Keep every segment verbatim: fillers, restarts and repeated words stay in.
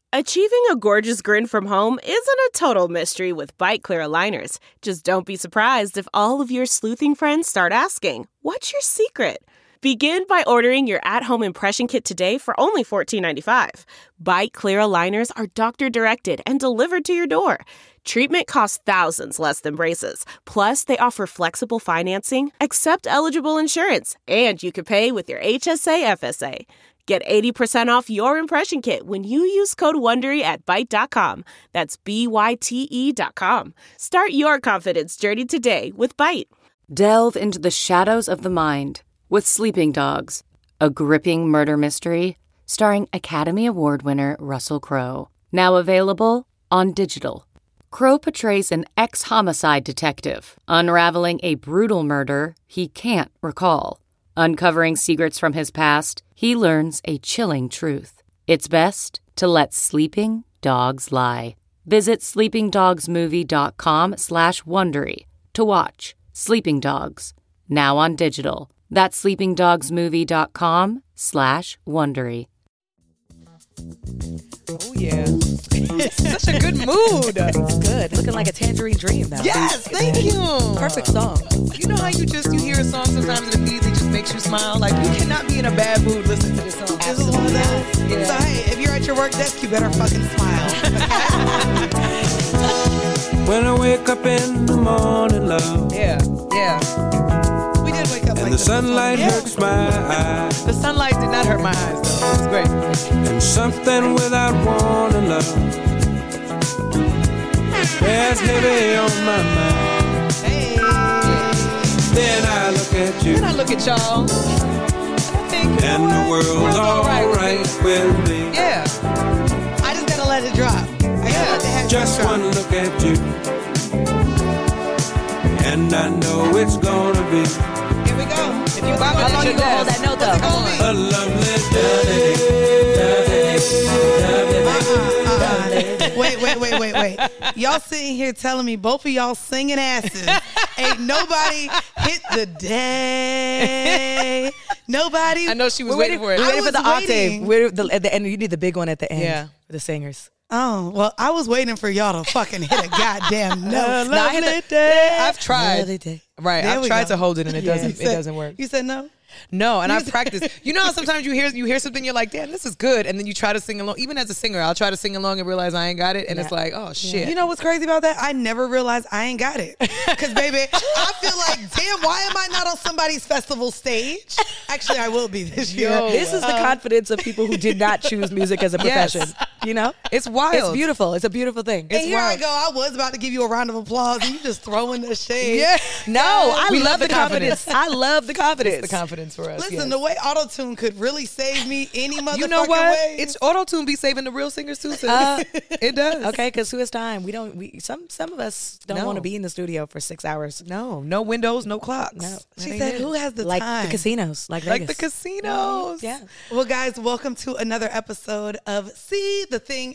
Achieving a gorgeous grin from home isn't a total mystery with Byte Clear aligners. Just don't be surprised if all of your sleuthing friends start asking, "What's your secret?" Begin by ordering your at-home impression kit today for only fourteen ninety-five. Byte Clear aligners are doctor-directed and delivered to your door. Treatment costs thousands less than braces. Plus, they offer flexible financing, accept eligible insurance, and you can pay with your H S A F S A. Get eighty percent off your impression kit when you use code WONDERY at byte dot com. That's B Y T E dot com. Start your confidence journey today with Byte. Delve into the shadows of the mind with Sleeping Dogs, a gripping murder mystery starring Academy Award winner Russell Crowe. Now available on digital. Crowe portrays an ex-homicide detective unraveling a brutal murder he can't recall. Uncovering secrets from his past, he learns a chilling truth. It's best to let sleeping dogs lie. Visit sleepingdogsmovie.com slash Wondery to watch Sleeping Dogs, now on digital. That's sleepingdogsmovie.com slash Wondery. Oh, yeah. Such a good mood. It's good. Looking like a tangerine dream, though. Yes, thank you. Perfect song. You know how you just, you hear a song sometimes and it immediately just makes you smile? Like, you cannot be in a bad mood listening to this song. This is one of those. Yeah. So, hey, if you're at your work desk, you better fucking smile. When I wake up in the morning, love. Yeah, yeah. We did wake up And like the this. sunlight Yeah. hurts my eyes. The sunlight did not hurt my eyes, though. It was great. And something without warning, love. Bears heavy on my mind. Hey. Then I look at you. Then I look at y'all. I think, you And know the what? world's alright with with me. me. Yeah. I just gotta let it drop. I gotta Yeah. let the head Just drop. one look at you. And I know it's gonna be Here we go. If you bop it How at long your you gonna hold desk, that note, what's it though? gonna be? a lovely day. Uh-uh. Wait, wait, wait, wait, wait. Y'all sitting here telling me both of y'all singing asses. Ain't nobody hit the day. Nobody. I know she was We're waiting, waiting, for it. we're waiting for the I was waiting. octave. We're the, at the end. You need the big one at the end. Yeah. For the singers. Oh, well, I was waiting for y'all to fucking hit a goddamn note. Now I hit Lovely the- day. I've tried. Lovely day. Right. There I've we tried go. to hold it and it Yeah. doesn't You it said- doesn't work. You said no? No, and I've practiced. You know how sometimes you hear you hear something, you're like, damn, this is good. And then you try to sing along. Even as a singer, I'll try to sing along and realize I ain't got it. And it's like, oh shit. You know what's crazy about that? I never realized I ain't got it. Because, baby, I feel like, damn, why am I not on somebody's festival stage? Actually, I will be this year. Yo. This is the confidence of people who did not choose music as a Yes. profession. You know? It's wild. It's beautiful. It's a beautiful thing. And here wild. I go. I was about to give you a round of applause, and you just throwing the shade. Yeah. No, I We love the confidence. I love the confidence. It's the confidence for us. Listen, yes. the way auto-tune could really save me any motherfucking You know what? way. It's auto-tune be saving the real singers too, sis. Uh, it does. Okay, because who has time? We don't. We some some of us don't No. want to be in the studio for six hours. No, no windows, no clocks. No. That She ain't said, it. who has the Like time? the casinos, like Like Vegas. the casinos. Yeah. Well, guys, welcome to another episode of See, the Thing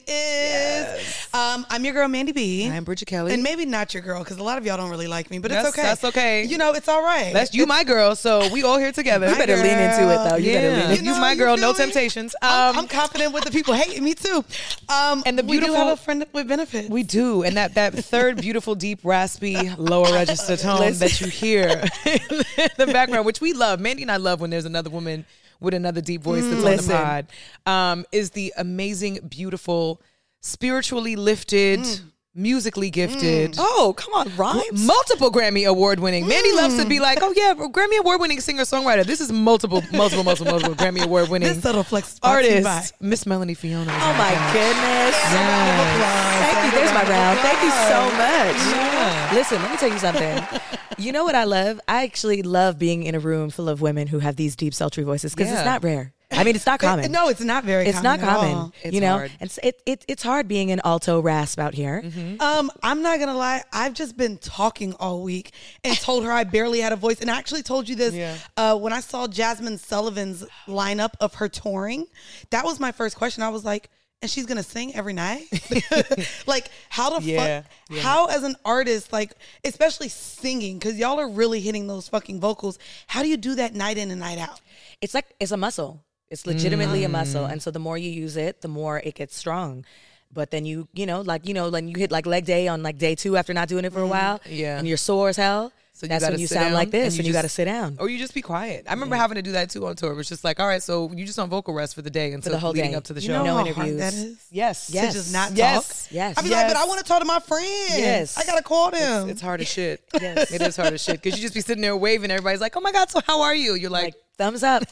Is. Um, I'm your girl, Mandy B. I'm Bridget Kelly. And maybe not your girl, because a lot of y'all don't really like me, but That's- it's okay. that's okay. You know, it's all right. That's you, my girl. So we all here together. You better lean into it, though. You better Yeah. lean You, into know, my you girl, feel no me? temptations. Um, I'm, I'm confident with the people hating me too. Um, And the we do beautiful- have a friend with benefits. we do, and that that third beautiful, deep, raspy, lower register tone that you hear in the background, which we love. Mandy and I love when there's another woman with another deep voice that's Listen. on the pod. Um, is the amazing, beautiful, spiritually lifted, musically gifted. Oh, come on, rhymes. Multiple Grammy award winning. Mandy loves to be like, oh yeah, Grammy award winning singer songwriter. This is multiple, multiple, multiple, multiple Grammy award winning This subtle flex is brought to you by- artist, Miss Melanie Fiona. Oh my goodness. Yeah. Thank you. There's my round. Thank you so much. Yeah. Listen, let me tell you something. You know what I love? I actually love being in a room full of women who have these deep, sultry voices because Yeah. it's not rare. I mean, it's not common. It- no, it's not very it's common not at common. all. It's you know, hard. and it's, it, it, it's hard being an alto rasp out here. Um, I'm not gonna lie. I've just been talking all week and told her I barely had a voice. And I actually told you this Yeah. uh, when I saw Jasmine Sullivan's lineup of her touring. That was my first question. I was like, and she's gonna sing every night? Like, how the Yeah, fuck? yeah. How as an artist, like, especially singing, because y'all are really hitting those fucking vocals. How do you do that night in and night out? It's like, it's a muscle. It's legitimately mm. a muscle. And so the more you use it, the more it gets strong. But then you, you know, like, you know, like you hit like leg day on like day two after not doing it for a while. Yeah. And you're sore as hell. So you That's when you sound like this and you, and you got to sit down. Or you just be quiet. I remember yeah. having to do that too on tour. It was just like, all right, so you just on vocal rest for the day until the whole leading day. up to the you show. know no how interviews. hard that is? Yes. Yes. To just not yes. talk? Yes. I'd be yes. like, but I want to talk to my friend. Yes. I got to call them. It's, it's hard as shit. Yes. It is hard as shit. Because you just be sitting there waving. Everybody's like, oh my God, so how are you? You're like, like thumbs up.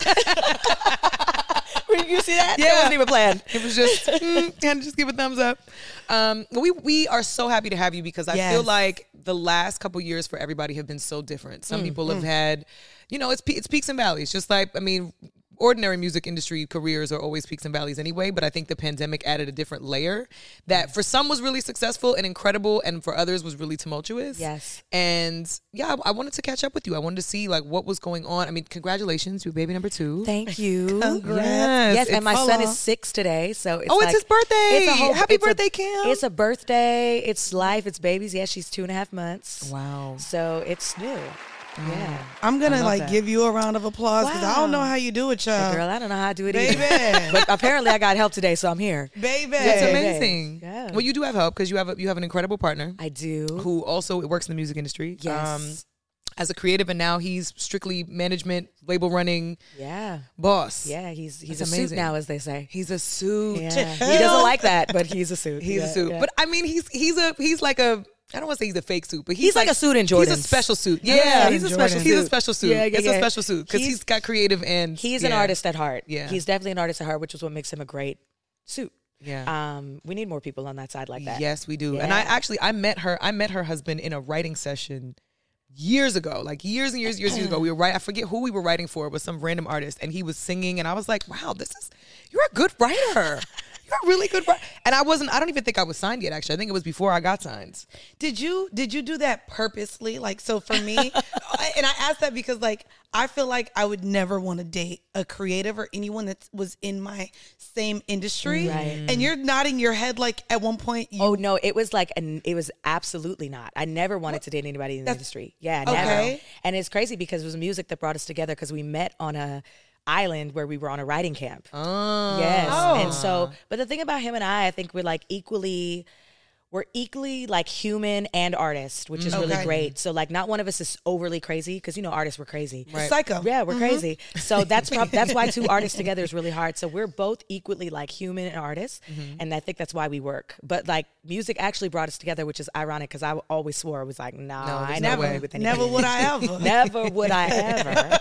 You see that? Yeah. It wasn't even planned. It was just, mm, kind of just give a thumbs up. Um, we we are so happy to have you because I yes. feel like the last couple years for everybody have been so different. Some mm, people have mm. had, you know, it's it's peaks and valleys. Just like, I mean, ordinary music industry careers are always peaks and valleys anyway, but I think the pandemic added a different layer that for some was really successful and incredible, and for others was really tumultuous. Yes. And yeah, I, I wanted to catch up with you. I wanted to see like what was going on. I mean, congratulations, your baby number two. Thank you. Congrats. Yes, yes, and my Hello. son is six today, so it's oh, like, it's his birthday. It's a whole, Happy it's birthday, a, Kim. It's a birthday. It's life. It's babies. Yeah, she's two and a half months. Wow. So it's new. Yeah. I'm going to like that. give you a round of applause because Wow. I don't know how you do it, child. Girl, I don't know how to do it Baby. either. But apparently I got help today, so I'm here. Baby. That's Yeah. amazing. Yeah. Well, you do have help because you have a, you have an incredible partner I do. who also works in the music industry. Yes. Um, as a creative, and now he's strictly management, label running, Yeah. boss. Yeah, he's he's That's a amazing. suit now, as they say. He's a suit. Yeah. He doesn't like that, but he's a suit. He's Yeah, a suit. yeah. But I mean, he's he's a he's like a. I don't want to say he's a fake suit, but he's, He's like a suit in Jordans. He's a special suit. Yeah, Yeah, he's a special He's a suit. special suit. Yeah, yeah, it's yeah. a special suit because He's- he's got creative and He's an yeah. artist at heart. Yeah. He's definitely an artist at heart, which is what makes him a great suit. Yeah. Um, we need more people on that side like that. Yes, we do. And I Yeah. actually I met her. I met her husband in a writing session years ago, like years and years, years, years ago. We were writing. I forget who we were writing for. It was some random artist, and he was singing, and I was like, "Wow, this is you're a good writer. You're a really good writer." And I wasn't. I don't even think I was signed yet. Actually, I think it was before I got signed. Did you did you do that purposely? Like, so for me, and I asked that because like I feel like I would never want to date a creative or anyone that was in my same industry. Right. And you're nodding your head like at one point. You, Oh no, it was like an it was absolutely not. I never wanted to date anybody in the That's- industry. Yeah, Okay. never. And it's crazy because it was music that brought us together because we met on a island where we were on a writing camp. Oh, Yes. Oh. And so, but the thing about him and I, I think we're like equally, we're equally like human and artist, which is really Okay. great. So like not one of us is overly crazy because, you know, artists were crazy. Right. psycho. Yeah, we're crazy. So that's prob- that's why two artists together is really hard. So we're both equally like human and artists, and I think that's why we work. But like music actually brought us together, which is ironic because I always swore I was like, nah, No, I there's no never way. be with anybody. Never would I ever. Never would I ever.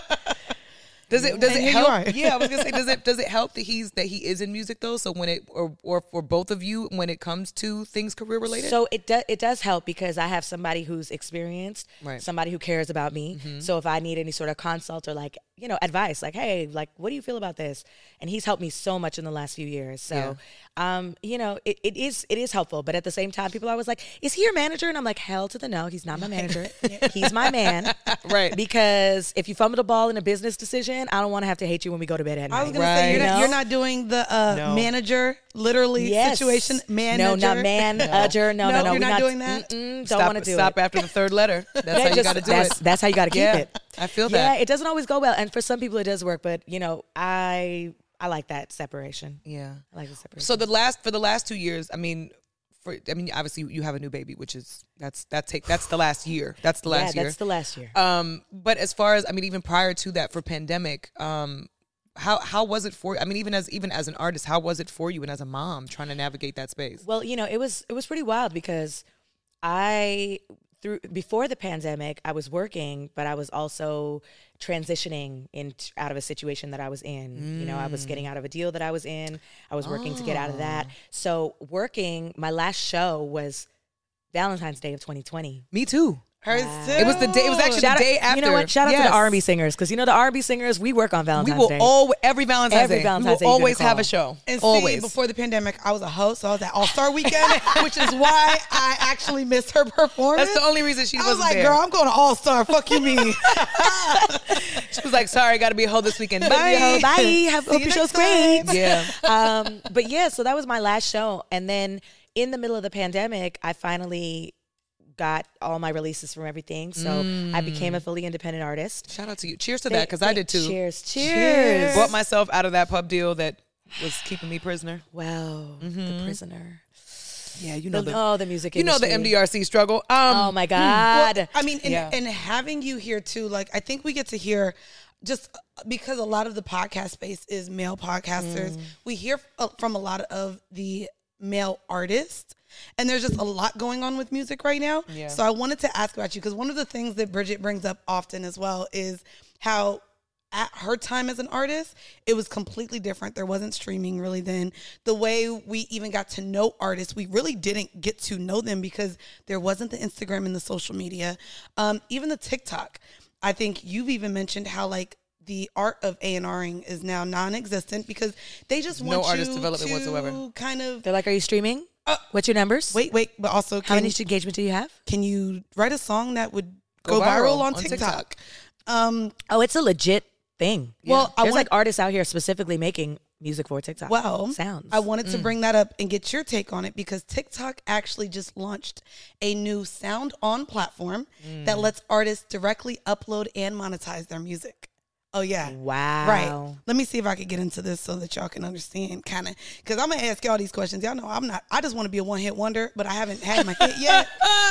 Does it does And it here you help? are. Yeah, I was gonna say, does it does it help that he's that he is in music though? So when it or or for both of you when it comes to things career related. So it does it does help because I have somebody who's experienced, Right. somebody who cares about me. So if I need any sort of consult or like, you know, advice, like, hey, like, what do you feel about this? And he's helped me so much in the last few years. So, um, you know, it, it is it is helpful. But at the same time, people are always like, is he your manager? And I'm like, hell to the no, he's not my manager. He's my man. Right. Because if you fumble the ball in a business decision, I don't want to have to hate you when we go to bed at night. I was gonna Right. say you're You not, know? you're not doing the uh, No. manager literally Yes. situation manager. No, not manager. No, no, No, no. you're we're not doing that? Mm-mm, don't stop want to do stop it. after the third letter. That's Yeah, how you just- got to do that's, it. That's how you got to keep Yeah, it. I feel Yeah, that. it doesn't always go well, and for some people it does work. But you know, I I like that separation. Yeah. I like the separation. So the last for the last two years, I mean, for I mean, obviously you have a new baby, which is that's that take that's the last year. That's the last yeah, year. that's the last year. Um, but as far as I mean, even prior to that, for pandemic, um, how how was it for? I mean, even as even as an artist, how was it for you, and as a mom trying to navigate that space? Well, you know, it was it was pretty wild because I through before the pandemic, I was working, but I was also transitioning in out of a situation that I was in. You know, I was getting out of a deal that I was in. I was working to get out of that. So working, my last show was Valentine's Day of twenty twenty. Me too. Hers Wow. too. It was the day. It was actually Shout the day out, after. you know what? Shout out to Yes. the R and B singers because you know the R and B singers we work on We Valentine's will Day. all every Valentine's Every Day. Valentine's we Day will you're gonna always have call. a show. And see, always. before the pandemic, I was a host, so I was at All Star Weekend, which is why I actually missed her performance. That's the only reason she I was wasn't like, there. girl, I'm going to All Star. Fuck you, me. She was like, "Sorry, got to be a hoe this weekend. Bye, Bye. Bye. Have, See hope you your show's next time. great. Yeah. um, but yeah, so that was my last show. And then in the middle of the pandemic, I finally got all my releases from everything. So mm. I became a fully independent artist. Shout out to you. Cheers to they, that, because I did too. Cheers. Cheers. Cheers. Bought myself out of that pub deal that was keeping me prisoner. Wow. Mm-hmm. The prisoner. Yeah, you know the, the oh the music you industry. know the M D R C struggle. Um, oh my God. Well, I mean, and, yeah. and having you here too, like I think we get to hear, just because a lot of the podcast space is male podcasters, mm. we hear from a lot of the male artists, and there's just a lot going on with music right now. Yeah. So I wanted to ask about you, because one of the things that Bridget brings up often as well is how at her time as an artist, it was completely different. There wasn't streaming really then. The way we even got to know artists, we really didn't get to know them because there wasn't the Instagram and the social media. Um, even the TikTok. I think you've even mentioned how like the art of A and R-ing is now non-existent because they just want no artist you development to whatsoever. kind of... They're like, are you streaming? Uh, What's your numbers? Wait, wait, but also... How can, many engagement do you have? Can you write a song that would go, go viral, viral on, on TikTok? TikTok. Um, oh, it's a legit thing. Well, yeah. I there's want, like artists out here specifically making music for TikTok. Well, sounds. I wanted Mm. to bring that up and get your take on it because TikTok actually just launched a new sound on platform Mm. that lets artists directly upload and monetize their music. Oh, yeah. Wow. Right. Let me see if I could get into this so that y'all can understand kind of, because I'm going to ask y'all these questions. Y'all know I'm not, I just want to be a one hit wonder, but I haven't had my hit yet.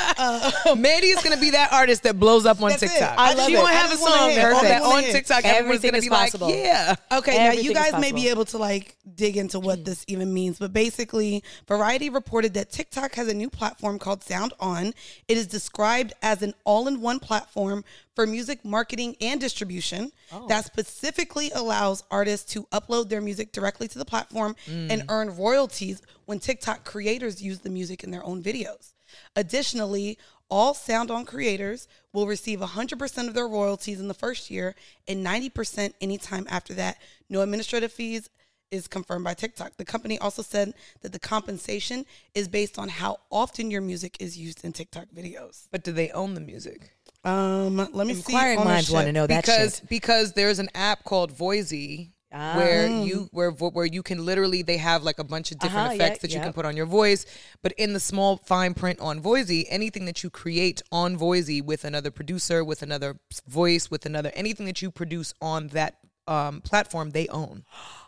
Uh, Mandy is going to be that artist that blows up on That's TikTok. it. I love she it. won't I have a just wanna song hit. that, I that wanna on hit. TikTok. Everyone's Everything going to is be possible. like, yeah. Okay, now Everything you is guys may possible. be able to like dig into what this even means, but basically Variety reported that TikTok has a new platform called Sound On. It is described as an all-in-one platform for music marketing and distribution oh. that specifically allows artists to upload their music directly to the platform mm. and earn royalties when TikTok creators use the music in their own videos. Additionally, all Sound On creators will receive one hundred percent of their royalties in the first year and ninety percent anytime after that. No administrative fees is confirmed by TikTok. The company also said that the compensation is based on how often your music is used in TikTok videos. But do they own the music? Um, let me Inquiring see. minds want to know that because shit. because there's an app called Voisey Ah. where you where where you can literally they have like a bunch of different Uh-huh, effects yeah, that you yep. can put on your voice, but in the small fine print on Voisey, anything that you create on Voisey with another producer, with another voice, with another anything that you produce on that um, platform, they own.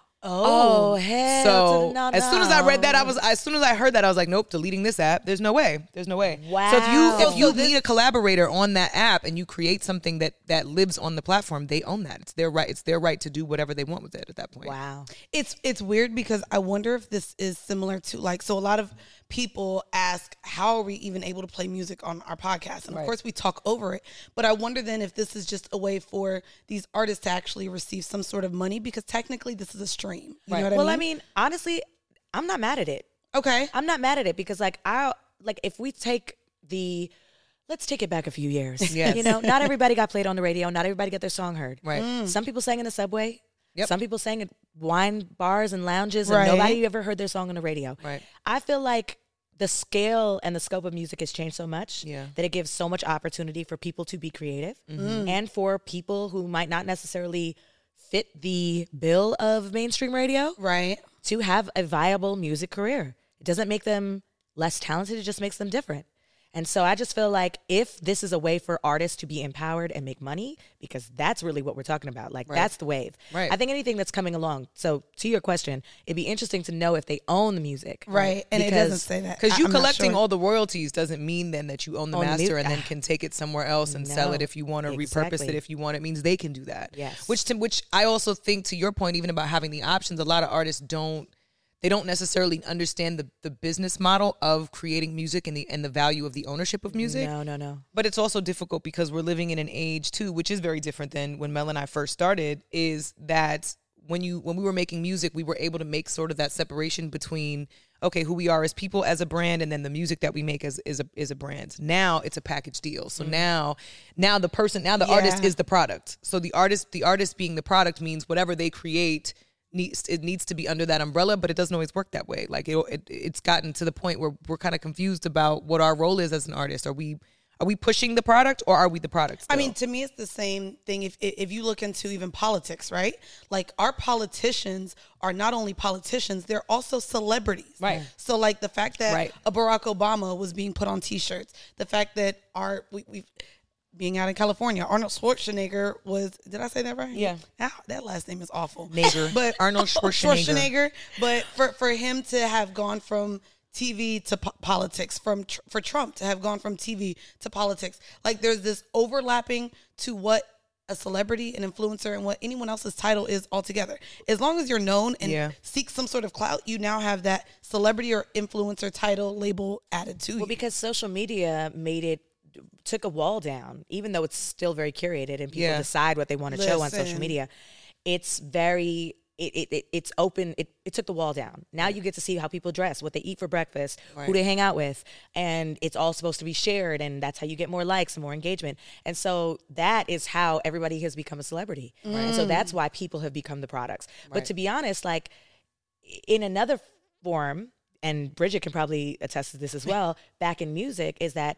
Oh, hell. So to the no, as soon as I read that, I no. was as soon as I heard that, I was like, nope, deleting this app. There's no way. There's no way. Wow. So if you if you So this- need a collaborator on that app and you create something that that lives on the platform, they own that. It's their right. It's their right to do whatever they want with it at that point. Wow. It's it's weird because I wonder if this is similar to like, so a lot of people ask, how are we even able to play music on our podcast? And of Right. course we talk over it, but I wonder then if this is just a way for these artists to actually receive some sort of money, because technically this is a stream. You Right. know what Well, I I mean? mean, honestly, I'm not mad at it. Okay. I'm not mad at it because, like, I like if we take the, let's take it back a few years. Yes. You know, not everybody got played on the radio. Not everybody got their song heard. Right. Mm. Some people sang in the subway. Yep. Some people sang at wine bars and lounges, and Right. nobody ever heard their song on the radio. Right. I feel like the scale and the scope of music has changed so much Yeah. that it gives so much opportunity for people to be creative Mm-hmm. and for people who might not necessarily fit the bill of mainstream radio Right. to have a viable music career. It doesn't make them less talented, it just makes them different. And so I just feel like if this is a way for artists to be empowered and make money, because that's really what we're talking about, like Right. that's the wave. Right. I think anything that's coming along. So to your question, it'd be interesting to know if they own the music. Right. And it Because- doesn't say that. Because I- you I'm not collecting sure. all the royalties doesn't mean then that you own the Own the master mu- and then ah. can take it somewhere else and sell No. it if you want, or repurpose Exactly. it if you want. It means they can do that. Yes. Which to, which I also think, to your point, even about having the options, a lot of artists don't. They don't necessarily understand the, the business model of creating music and the and the value of the ownership of music. No, no, no. But it's also difficult because we're living in an age too, which is very different than when Mel and I first started, is that when you when we were making music, we were able to make sort of that separation between, okay, who we are as people, as a brand, and then the music that we make as is a is a brand. Now it's a package deal. So now now the person, now the Yeah. artist is the product. So the artist, the artist being the product means whatever they create needs it needs to be under that umbrella, but it doesn't always work that way. Like it, it it's gotten to the point where we're kind of confused about what our role is as an artist. Are we Are we pushing the product or are we the product still? I mean, to me, it's the same thing. If if you look into even politics, right? Like our politicians are not only politicians, they're also celebrities. Right. So like the fact that Right. a Barack Obama was being put on T-shirts, the fact that our, we, we've, being out in California, Arnold Schwarzenegger was, did I say that right? Yeah. Ah, that last name is awful. Nager. But Arnold Schwarzenegger. Schwarzenegger. But for, for him to have gone from T V to po- politics, from tr- for Trump to have gone from T V to politics, like there's this overlapping to what a celebrity, an influencer, and what anyone else's title is altogether. As long as you're known and Yeah. seek some sort of clout, you now have that celebrity or influencer title label added to Well, you. because social media made it, took a wall down, even though it's still very curated and people Yeah. decide what they want to show on social Listen. media. It's very, it, it, it it's open. It, it took the wall down. Now you get to see how people dress, what they eat for breakfast, Right. who they hang out with, and it's all supposed to be shared, and that's how you get more likes and more engagement. And so that is how everybody has become a celebrity. And so that's why people have become the products. But Right. to be honest, like in another form, and Bridget can probably attest to this as well, back in music, is that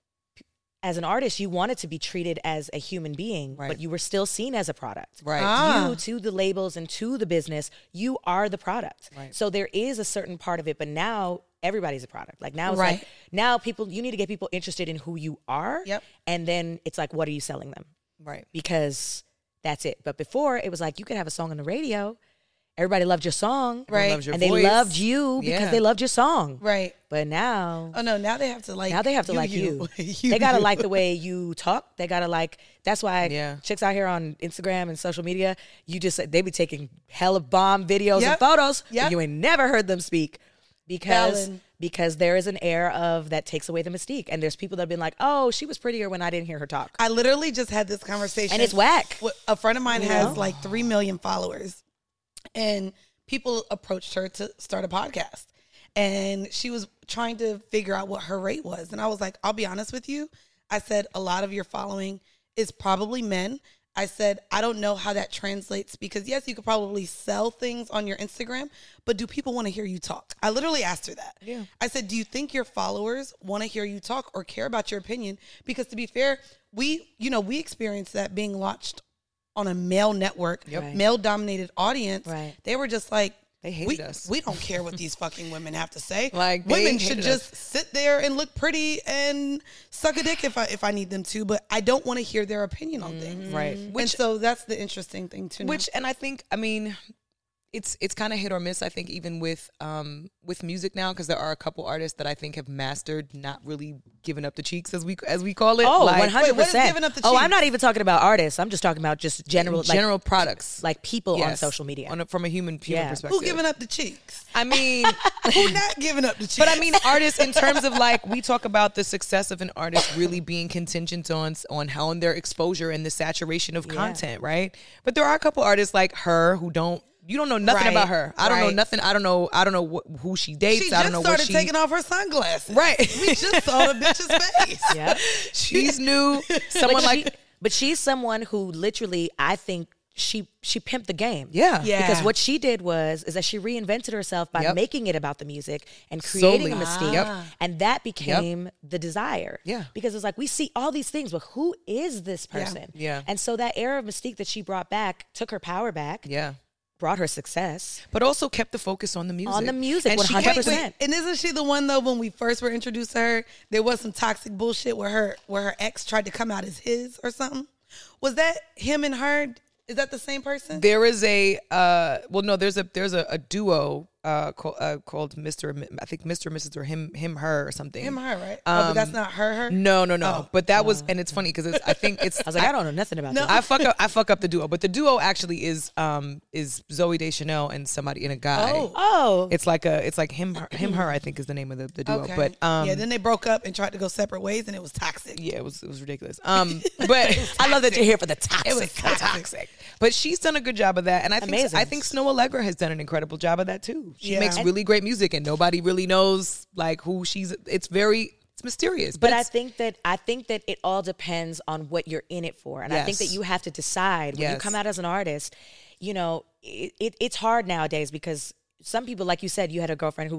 as an artist, you wanted to be treated as a human being, Right. but you were still seen as a product. Right. Ah. You, to the labels and to the business, you are the product. Right. So there is a certain part of it, but now everybody's a product. Like now it's Right. like, now people, you need to get people interested in who you are. Yep. And then it's like, what are you selling them? Right. Because that's it. But before, it was like, you could have a song on the radio. Everybody loved your song. Right. Loves your and voice. they loved you because Yeah. they loved your song. Right. But now, Oh no, now they have to like now they have to like you. You, they gotta you. like the way you talk. They gotta like. That's why Yeah. chicks out here on Instagram and social media, you just they be taking hella bomb videos Yep. and photos. Yep. And you ain't never heard them speak because Valid. because there is an air of that takes away the mystique. And there's people that have been like, oh, she was prettier when I didn't hear her talk. I literally just had this conversation. And it's whack. Wh- A friend of mine You has know? like three million followers, and people approached her to start a podcast, and she was trying to figure out what her rate was. And I was like, I'll be honest with you. I said, a lot of your following is probably men. I said, I don't know how that translates because yes, you could probably sell things on your Instagram, but do people want to hear you talk? I literally asked her that. Yeah. I said, do you think your followers want to hear you talk or care about your opinion? Because to be fair, we, you know, we experienced that being launched on a male network, Right. male dominated audience. Right. They were just like, They hated we, us. we don't care what these fucking women have to say. Like, they women should hated just us. sit there and look pretty and suck a dick if I if I need them to, but I don't want to hear their opinion on things. Right. and Which so that's the interesting thing too. now. Which, and I think, I mean, it's it's kind of hit or miss. I think even with um with music now, because there are a couple artists that I think have mastered not really giving up the cheeks as we as we call it. Oh, Like, one hundred Wait, what is percent. giving up the Oh, I'm cheeks? not even talking about artists. I'm just talking about just general, like, general products, like people on Yes. social media. on a, from a human human Yeah. perspective. who giving up the cheeks? I mean, Who not giving up the cheeks? but I mean, artists in terms of like we talk about the success of an artist really being contingent on on how on their exposure and the saturation of Yeah. content, right? But there are a couple artists like her who don't. You don't know nothing Right, about her. I don't know right. nothing. I don't know. I don't know wh- who she dates. she I just don't know started what she. taking off her sunglasses. Right. We just saw the bitch's face. Yeah. She's new. Someone but like she, but she's someone who literally, I think she she pimped the game. yeah, Yeah. Because what she did was is that she reinvented herself by Yep. making it about the music and creating Solely. a mystique, Yep. and that became the desire. Yeah. because it's like we see all these things, but who is this person? Yeah. and so that era of mystique that she brought back took her power back, yeah. brought her success. But also kept the focus on the music. On the music, And she one hundred kept- percent. Wait, and isn't she the one though when we first were introduced to her, there was some toxic bullshit where her where her ex tried to come out as his or something? Was that him and her? Is that the same person? There is a uh, well, no, there's a there's a, a duo uh, called, uh, called Mister and Mi- I think Mister and Missus or him him her or something. Him and her, right? oh, but that's not her, her? No, no, no. Oh. But that was, and it's funny because it's. I think it's. I was like, I, don't know nothing about No. that. I fuck up. I fuck up the duo, but the duo actually is um is Zoe Deschanel and somebody and a guy. Oh. Oh, It's like a. It's like him her, him her. I think is the name of the, the duo. Okay. But um yeah, then they broke up and tried to go separate ways and it was toxic. yeah, it was it was ridiculous. Um, but I love that you're here for the toxic. It was toxic. But she's done a good job of that. And I think Amazing. I think Snow Allegra has done an incredible job of that too. She Yeah. makes And- really great music and nobody really knows like who she's it's very it's mysterious. But I it's- think that I think that it all depends on what you're in it for, and I think that Yes. you have to decide when you Yes. come out as an artist. You know, it, it it's hard nowadays because some people, like you said, you had a girlfriend who was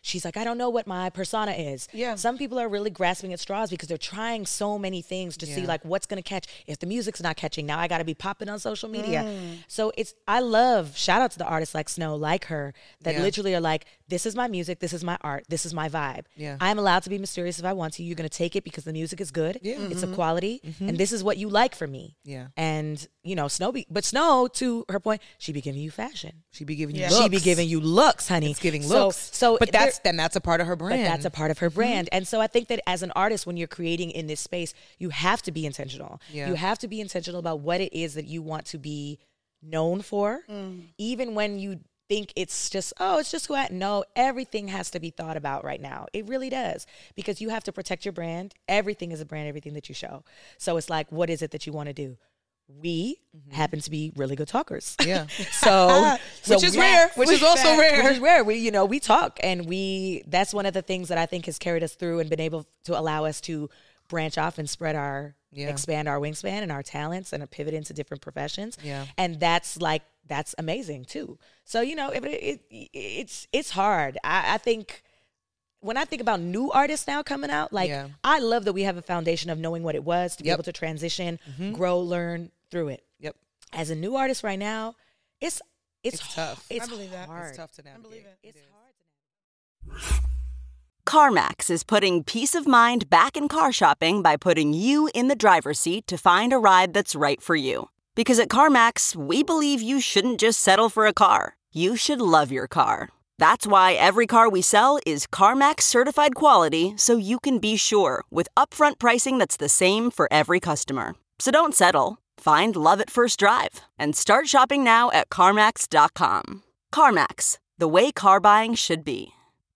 she's like, I don't know what my persona is. Yeah. Some people are really grasping at straws because they're trying so many things to Yeah. see like what's going to catch. If the music's not catching, now I got to be popping on social media. Mm. So it's, I love, shout out to the artists like Snow, like her, that Yeah. literally are like, this is my music, this is my art, this is my vibe. Yeah. I'm allowed to be mysterious if I want to. You're going to take it because the music is good. Yeah. It's a quality. Mm-hmm. And this is what you like for me. Yeah. And, you know, Snow, be, but Snow, to her point, she be giving you fashion. She be giving you Yeah. looks. She be giving you looks, honey. It's giving So- looks. So, but there- that's then that's a part of her brand. But that's a part of her brand. Mm-hmm. And so I think that as an artist, when you're creating in this space, you have to be intentional. Yeah. You have to be intentional about what it is that you want to be known for. Mm. Even when you think it's just, oh, it's just who I no, everything has to be thought about right now. It really does. Because you have to protect your brand. Everything is a brand, everything that you show. So it's like, what is it that you want to do? We happen to be really good talkers. Mm-hmm. Yeah. So, so Which is we- rare, which is also that- rare. Which is rare. We, you know, we talk, and we. That's one of the things that I think has carried us through and been able to allow us to branch off and spread our, Yeah. expand our wingspan and our talents and pivot into different professions. Yeah. And that's like that's amazing too. So you know, it, it, it's it's hard. I, I think. When I think about new artists now coming out, like Yeah. I love that we have a foundation of knowing what it was to be Yep. able to transition, grow, learn through it. Yep. As a new artist right now, it's it's, It's tough. It's I believe that. It's hard. It's tough to navigate. I believe it. It's hard. CarMax is putting peace of mind back in car shopping by putting you in the driver's seat to find a ride that's right for you. Because at CarMax, we believe you shouldn't just settle for a car. You should love your car. That's why every car we sell is CarMax certified quality, so you can be sure with upfront pricing that's the same for every customer. So don't settle. Find love at first drive and start shopping now at CarMax dot com. CarMax, the way car buying should be.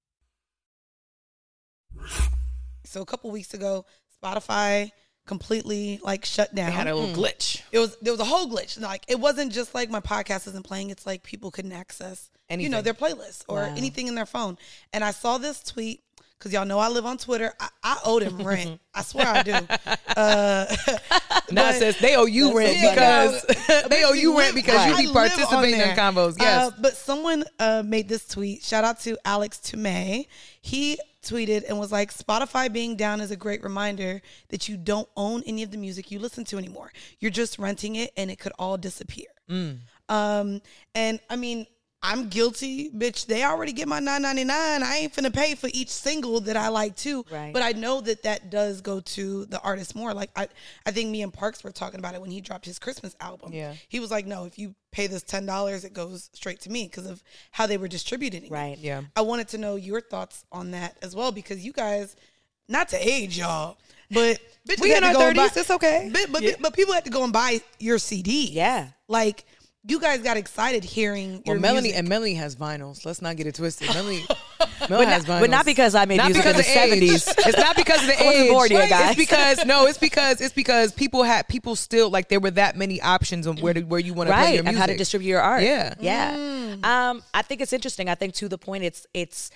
So a couple weeks ago, Spotify completely like shut down. They had a little glitch. It was there was a whole glitch. Like it wasn't just like my podcast isn't playing. It's like people couldn't access you know Anything. their playlists or Wow. anything in their phone. And I saw this tweet because y'all know I live on Twitter. I, I owed him rent. I swear I do. Uh, Now it but- says they owe you rent Yeah, because no, they owe you live- rent because I you be live on participating in there. combos. Yes. Uh, but someone uh, made this tweet. Shout out to Alex Tomei. He tweeted and was like, Spotify being down is a great reminder that you don't own any of the music you listen to anymore. You're just renting it and it could all disappear. Mm. Um, and I mean, I'm guilty, bitch. They already get my nine ninety-nine. I ain't finna pay for each single that I like too. Right. But I know that that does go to the artist more. Like I, I think me and Parks were talking about it when he dropped his Christmas album. Yeah. He was like, no, if you pay this ten dollars, it goes straight to me because of how they were distributing it. Right. Yeah. I wanted to know your thoughts on that as well because you guys, not to age y'all, but bitches We had in to our go and buy- thirties, it's okay. But but, but people had to go and buy your C D. Yeah. Like you guys got excited hearing Well, your Melanie music. and Melanie has vinyls. Let's not get it twisted. Melanie, But Melanie not, has vinyls. but not because I made Not music in because the of age. seventies. It's not because of the I wasn't age. born yet, guys. It's because no, it's because it's because people had people still like there were that many options on where to, where you want to play Right, your and music. how to distribute your art. Yeah. Yeah. Um, I think it's interesting. I think to the point it's it's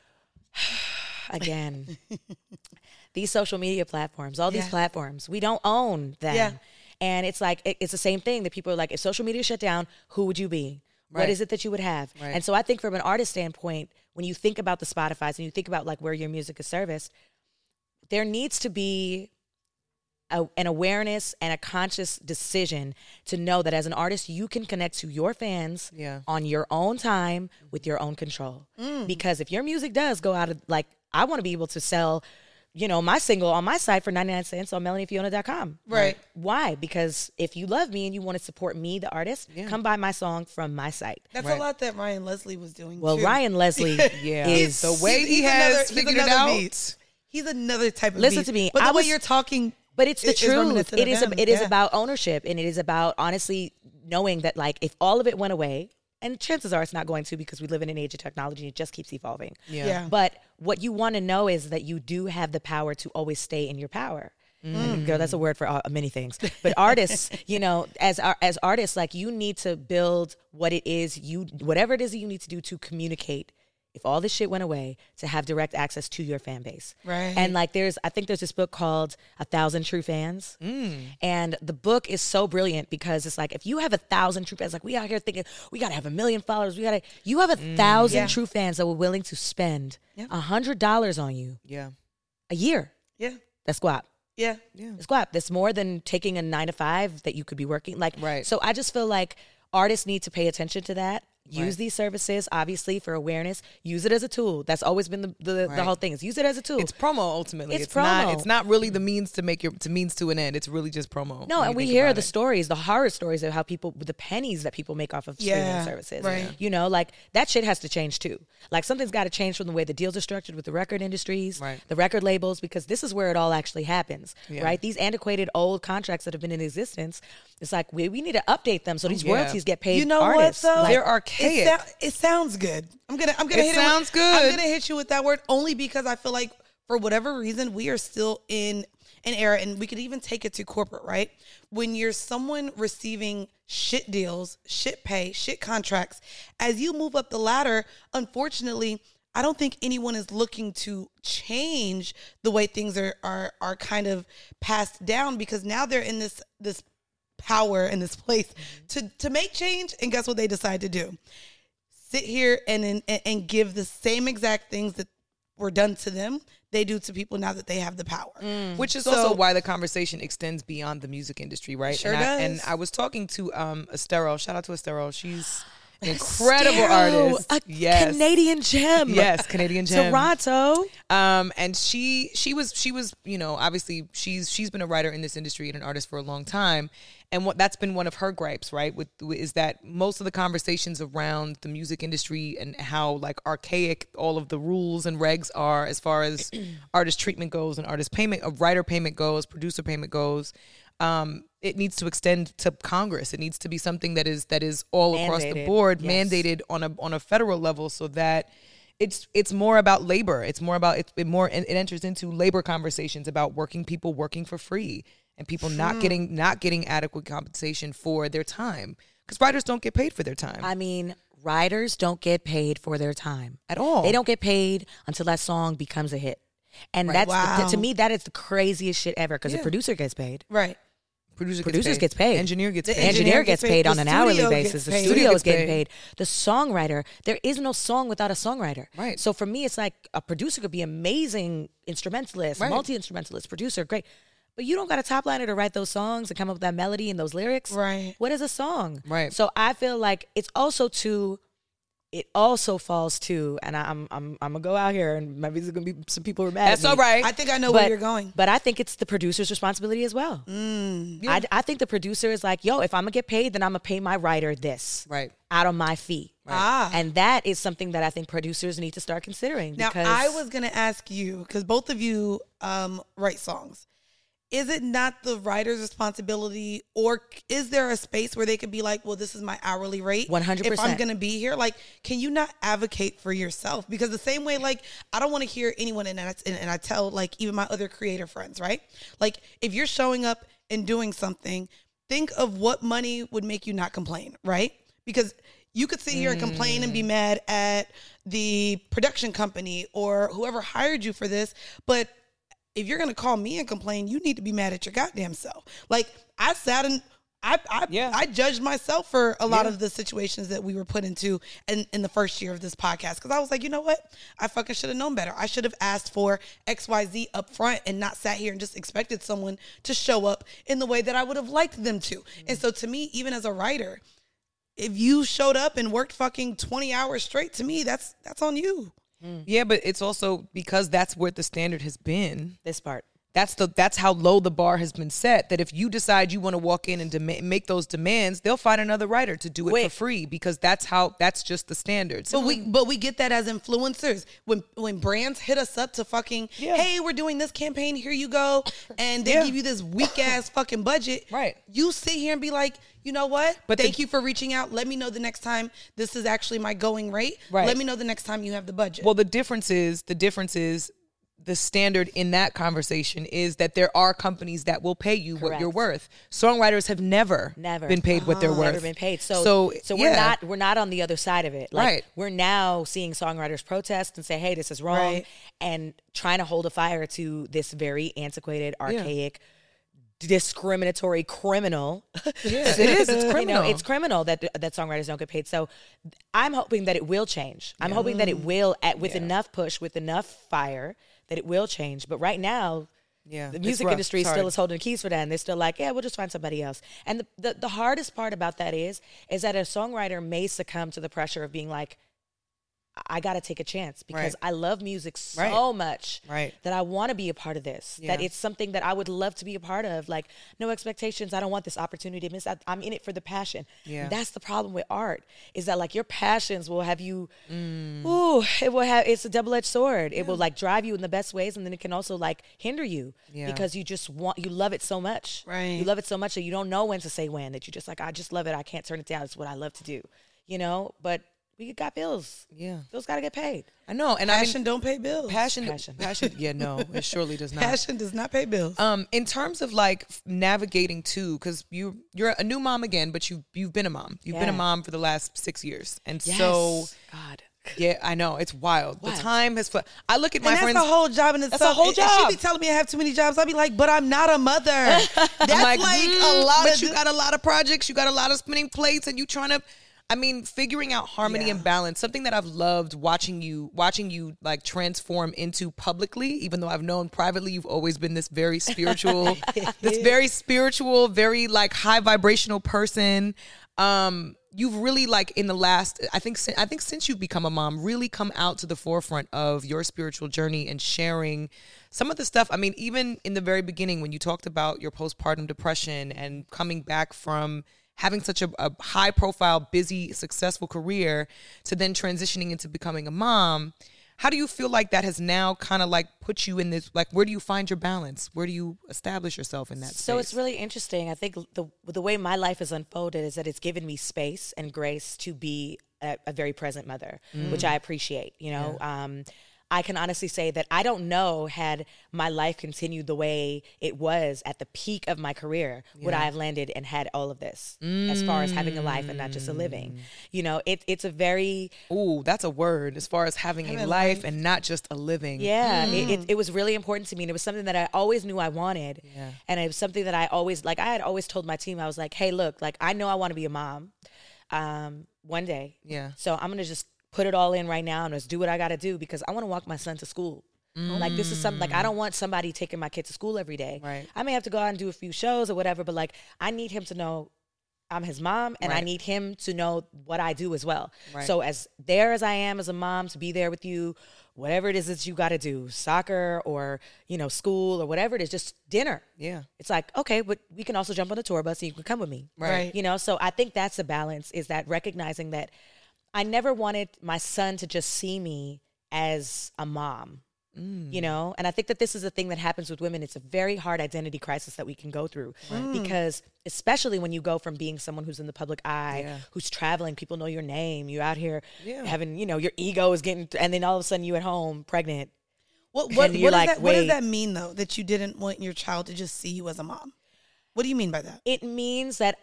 again, these social media platforms, all these Yeah. platforms, we don't own them. Yeah. And it's like it, it's the same thing that people are like, if social media shut down, who would you be? What Right. is it that you would have? Right. And so I think from an artist standpoint, when you think about the Spotifys and you think about like where your music is serviced, there needs to be a, an awareness and a conscious decision to know that as an artist, you can connect to your fans Yeah. on your own time with your own control. Because if your music does go out of, like, I want to be able to sell, you know, my single on my site for ninety-nine cents on melanie fiona dot com. Right. Why? Because if you love me and you want to support me, the artist, come buy my song from my site. That's Right. a lot that Ryan Leslie was doing. Well, too. Ryan Leslie Yeah. is the way He's- he he's has another- he's figured it another out. beast. He's another type of Listen beast. to me, But the I way was- you're talking, But it's the is- is truth. reminiscent It of is. him. It is Yeah. about ownership, and it is about honestly knowing that, like, if all of it went away, and chances are it's not going to because we live in an age of technology and it just keeps evolving. Yeah. Yeah. But what you want to know is that you do have the power to always stay in your power. And girl, that's a word for uh, many things. But artists, you know, as ar- as artists, like you need to build what it is you, whatever it is that you need to do to communicate if all this shit went away, to have direct access to your fan base. Right. And like there's, I think there's this book called A Thousand True Fans. Mm. And the book is so brilliant because it's like, if you have a thousand true fans, like we out here thinking, we got to have a million followers. We got to, you have a mm, thousand yeah. true fans that were willing to spend a yeah. hundred dollars on you. Yeah. A year. Yeah. That's guap. Yeah. Yeah. It's guap. That's more than taking a nine to five that you could be working. Like, right. So I just feel like artists need to pay attention to that. Use right. these services, obviously, for awareness. Use it as a tool. That's always been the the, right. the whole thing. Is use it as a tool. It's promo ultimately. It's, it's promo. Not, it's not really the means to make your to means to an end. It's really just promo. No, and we hear the it. stories, the horror stories of how people, the pennies that people make off of yeah, streaming services. Right. You know, like that shit has to change too. Like something's got to change from the way the deals are structured with the record industries, right. the record labels, because this is where it all actually happens. Yeah. Right? These antiquated old contracts that have been in existence. It's like we, we need to update them so these yeah. royalties get paid. You know artists. what though? Like, they're archaic. It, so, it sounds good. I'm gonna I'm gonna it hit sounds it with, good. I'm gonna hit you with that word only because I feel like for whatever reason we are still in an era, and we could even take it to corporate, right? When you're someone receiving shit deals, shit pay, shit contracts, as you move up the ladder, unfortunately, I don't think anyone is looking to change the way things are are are kind of passed down, because now they're in this this power in this place mm-hmm. to to make change. And guess what they decide to do? Sit here and, and and give the same exact things that were done to them, they do to people now that they have the power. Mm. Which is so, also why the conversation extends beyond the music industry, right? Sure and does. I, and I was talking to um Estero. Shout out to Estero. She's an incredible Estero, artist. A yes. Canadian gem. Yes, Canadian gem. Toronto. Um, and she she was she was, you know, obviously she's she's been a writer in this industry and an artist for a long time. And what that's been one of her gripes, right? With is that most of the conversations around the music industry and how like archaic all of the rules and regs are as far as artist treatment goes and artist payment, uh, writer payment goes, producer payment goes. Um, it needs to extend to Congress. It needs to be something that is that is all mandated. Across the board, yes. mandated on a on a federal level, so that it's it's more about labor. It's more about it's it more it enters into labor conversations about working people working for free and people not hmm. getting not getting adequate compensation for their time, because writers don't get paid for their time. I mean, writers don't get paid for their time at all. They don't get paid until that song becomes a hit, and right. that's wow. the, to me that is the craziest shit ever, because yeah. the producer gets paid, right? Producer Producers gets paid. gets paid. Engineer gets the paid. Engineer, engineer gets paid, paid on an hourly basis. The studio is getting paid. The songwriter, there is no song without a songwriter. Right. So for me, it's like a producer could be amazing instrumentalist, right. multi-instrumentalist, producer, great. But you don't got a top liner to write those songs and come up with that melody and those lyrics. Right. What is a song? Right. So I feel like it's also to, it also falls to, and I, I'm I'm I'm gonna go out here and maybe there's gonna be some people who are mad. That's at me. all right. I think I know but, where you're going. But I think it's the producer's responsibility as well. Mm, yeah. I, I think the producer is like, yo, if I'm gonna get paid, then I'm gonna pay my writer this. Right. Out of my fee. Right. Ah. And that is something that I think producers need to start considering. Now, because I was gonna ask you, because both of you um, write songs. Is it not the writer's responsibility, or is there a space where they could be like, well, this is my hourly rate one hundred percent if I'm going to be here? Like, can you not advocate for yourself? Because the same way, like, I don't want to hear anyone, and I, and I tell, like, even my other creator friends, right? Like, if you're showing up and doing something, think of what money would make you not complain, right? Because you could sit here and complain and be mad at the production company or whoever hired you for this, but if you're going to call me and complain, you need to be mad at your goddamn self. Like, I sat and I I, yeah. I judged myself for a lot yeah. of the situations that we were put into in, in the first year of this podcast. Because I was like, you know what? I fucking should have known better. I should have asked for X Y Z up front and not sat here and just expected someone to show up in the way that I would have liked them to. Mm-hmm. And so to me, even as a writer, if you showed up and worked fucking twenty hours straight, to me, that's that's on you. Mm. Yeah, but it's also because that's where the standard has been. This part. That's the that's how low the bar has been set, that if you decide you want to walk in and dem- make those demands, they'll find another writer to do it Wait. for free, because that's how that's just the standards. But we but we get that as influencers. When when brands hit us up to fucking, yeah. hey, we're doing this campaign, here you go, and they yeah. give you this weak ass fucking budget. Right. You sit here and be like, you know what? But Thank the, you for reaching out. Let me know the next time this is actually my going rate. Right. Let me know the next time you have the budget. Well, the difference is the difference is the standard in that conversation is that there are companies that will pay you Correct. what you're worth. Songwriters have never, Never been paid what they're worth. Never been paid. So, so, so we're yeah. not we're not on the other side of it. Like, Right. We're now seeing songwriters protest and say, "Hey, this is wrong," Right. and trying to hold a fire to this very antiquated, archaic, discriminatory criminal. Yes, it is. It's You criminal. know, it's criminal that that songwriters don't get paid. So I'm hoping that it will change. I'm hoping that it will, at, with Yeah. enough push, with enough fire, that it will change. But right now, yeah, the it's music rough. industry It's still hard. is holding the keys for that, and they're still like, yeah, we'll just find somebody else. And the, the, the hardest part about that is, is that a songwriter may succumb to the pressure of being like, I got to take a chance because Right. I love music so Right. much Right. that I want to be a part of this, that Yeah. it's something that I would love to be a part of. Like, no expectations. I don't want this opportunity to miss. I, I'm in it for the passion. Yeah. That's the problem with art, is that like your passions will have you, Mm. ooh, it will have, it's a double-edged sword. It will like drive you in the best ways, and then it can also like hinder you Yeah. because you just want, you love it so much. Right. You love it so much that you don't know when to say when, that you just like, I just love it. I can't turn it down. It's what I love to do, you know? But we got bills. Yeah. Bills got to get paid. I know. And Passion I mean, don't pay bills. passion, Passion. passion, Yeah, no, it surely does not. Passion does not pay bills. Um, in terms of like f- navigating too, because you you're a new mom again, but you you've been a mom. You've been a Yeah. mom for the last six years, and Yes. so God. yeah, I know it's wild. Wild. The time has. Fl- I look at my and that's friends. a whole job in itself. a whole And- and job. she be telling me I have too many jobs. I'll be like, but I'm not a mother. That's I'm like, like, a mm, lot but of. you got a lot of projects. You got a lot of spinning plates, and you trying to. I mean, figuring out harmony Yeah. and balance. Something that I've loved watching you, watching you like transform into publicly. Even though I've known privately, you've always been this very spiritual, this very spiritual, very like high vibrational person. Um, you've really like in the last, I think, si- I think since you've become a mom, really come out to the forefront of your spiritual journey and sharing some of the stuff. I mean, even in the very beginning when you talked about your postpartum depression and coming back from having such a, a high profile, busy, successful career to then transitioning into becoming a mom, how do you feel like that has now kind of like put you in this, like, where do you find your balance? Where do you establish yourself in that space? So it's really interesting. I think the the way my life has unfolded is that it's given me space and grace to be a, a very present mother, which I appreciate. You know, um, I can honestly say that I don't know, had my life continued the way it was at the peak of my career, would I have landed and had all of this as far as having a life and not just a living. You know, it, it's a very, Ooh, that's a word as far as having a Having life life. and not just a living. yeah, it, it, it was really important to me. And it was something that I always knew I wanted. Yeah. And it was something that I always, like, I had always told my team, I was like, hey, look, like, I know I want to be a mom um, one day. Yeah. So I'm going to just put it all in right now and just do what I got to do because I want to walk my son to school. Like, this is something, like, I don't want somebody taking my kid to school every day. Right. I may have to go out and do a few shows or whatever, but like, I need him to know I'm his mom, and I Right. need him to know what I do as well. Right. So as there as I am as a mom, to be there with you, whatever it is that you got to do, soccer or, you know, school or whatever it is, just dinner. Yeah. It's like, okay, but we can also jump on the tour bus and you can come with me. Right. You know, so I think that's the balance, is that recognizing that I never wanted my son to just see me as a mom. You know, and I think that this is a thing that happens with women. It's a very hard identity crisis that we can go through because, especially when you go from being someone who's in the public eye, Yeah. who's traveling, people know your name, you're out here Yeah. having, you know, your ego is getting, and then all of a sudden you at home pregnant. What what, And what, you're does like, that, what does wait. that mean though? That you didn't want your child to just see you as a mom? What do you mean by that? It means that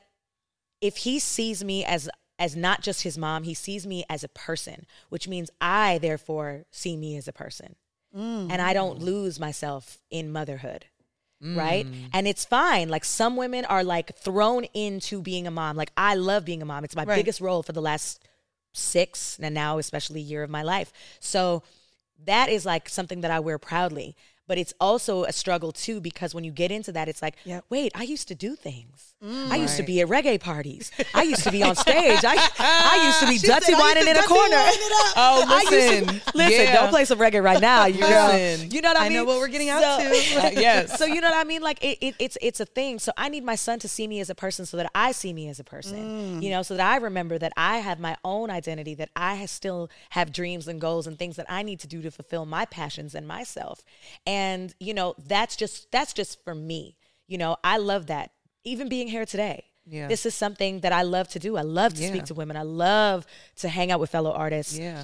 if he sees me as as not just his mom, he sees me as a person, which means I therefore see me as a person. And I don't lose myself in motherhood. Right. And it's fine. Like, some women are like thrown into being a mom. Like, I love being a mom. It's my Right. biggest role for the last six, and now especially year of my life. So that is like something that I wear proudly. But it's also a struggle too, because when you get into that, it's like, Yep. wait, I used to do things. I used to be at reggae parties. I used to be on stage. I I used to be She dirty said, "I whining used in to a dirty corner. wine it up." Oh, I used to- listen. listen, Yeah. don't play some reggae right now. You girl. Listen. You know what I I mean? know what we're getting out So- to. Uh, yes. So you know what I mean? Like, it, it, it's it's a thing. So I need my son to see me as a person, so that I see me as a person. You know, so that I remember that I have my own identity, that I ha- still have dreams and goals and things that I need to do to fulfill my passions and myself. And you know, that's just that's just for me. You know, I love that. Even being here today. Yeah. This is something that I love to do. I love to Yeah. speak to women. I love to hang out with fellow artists. Yeah.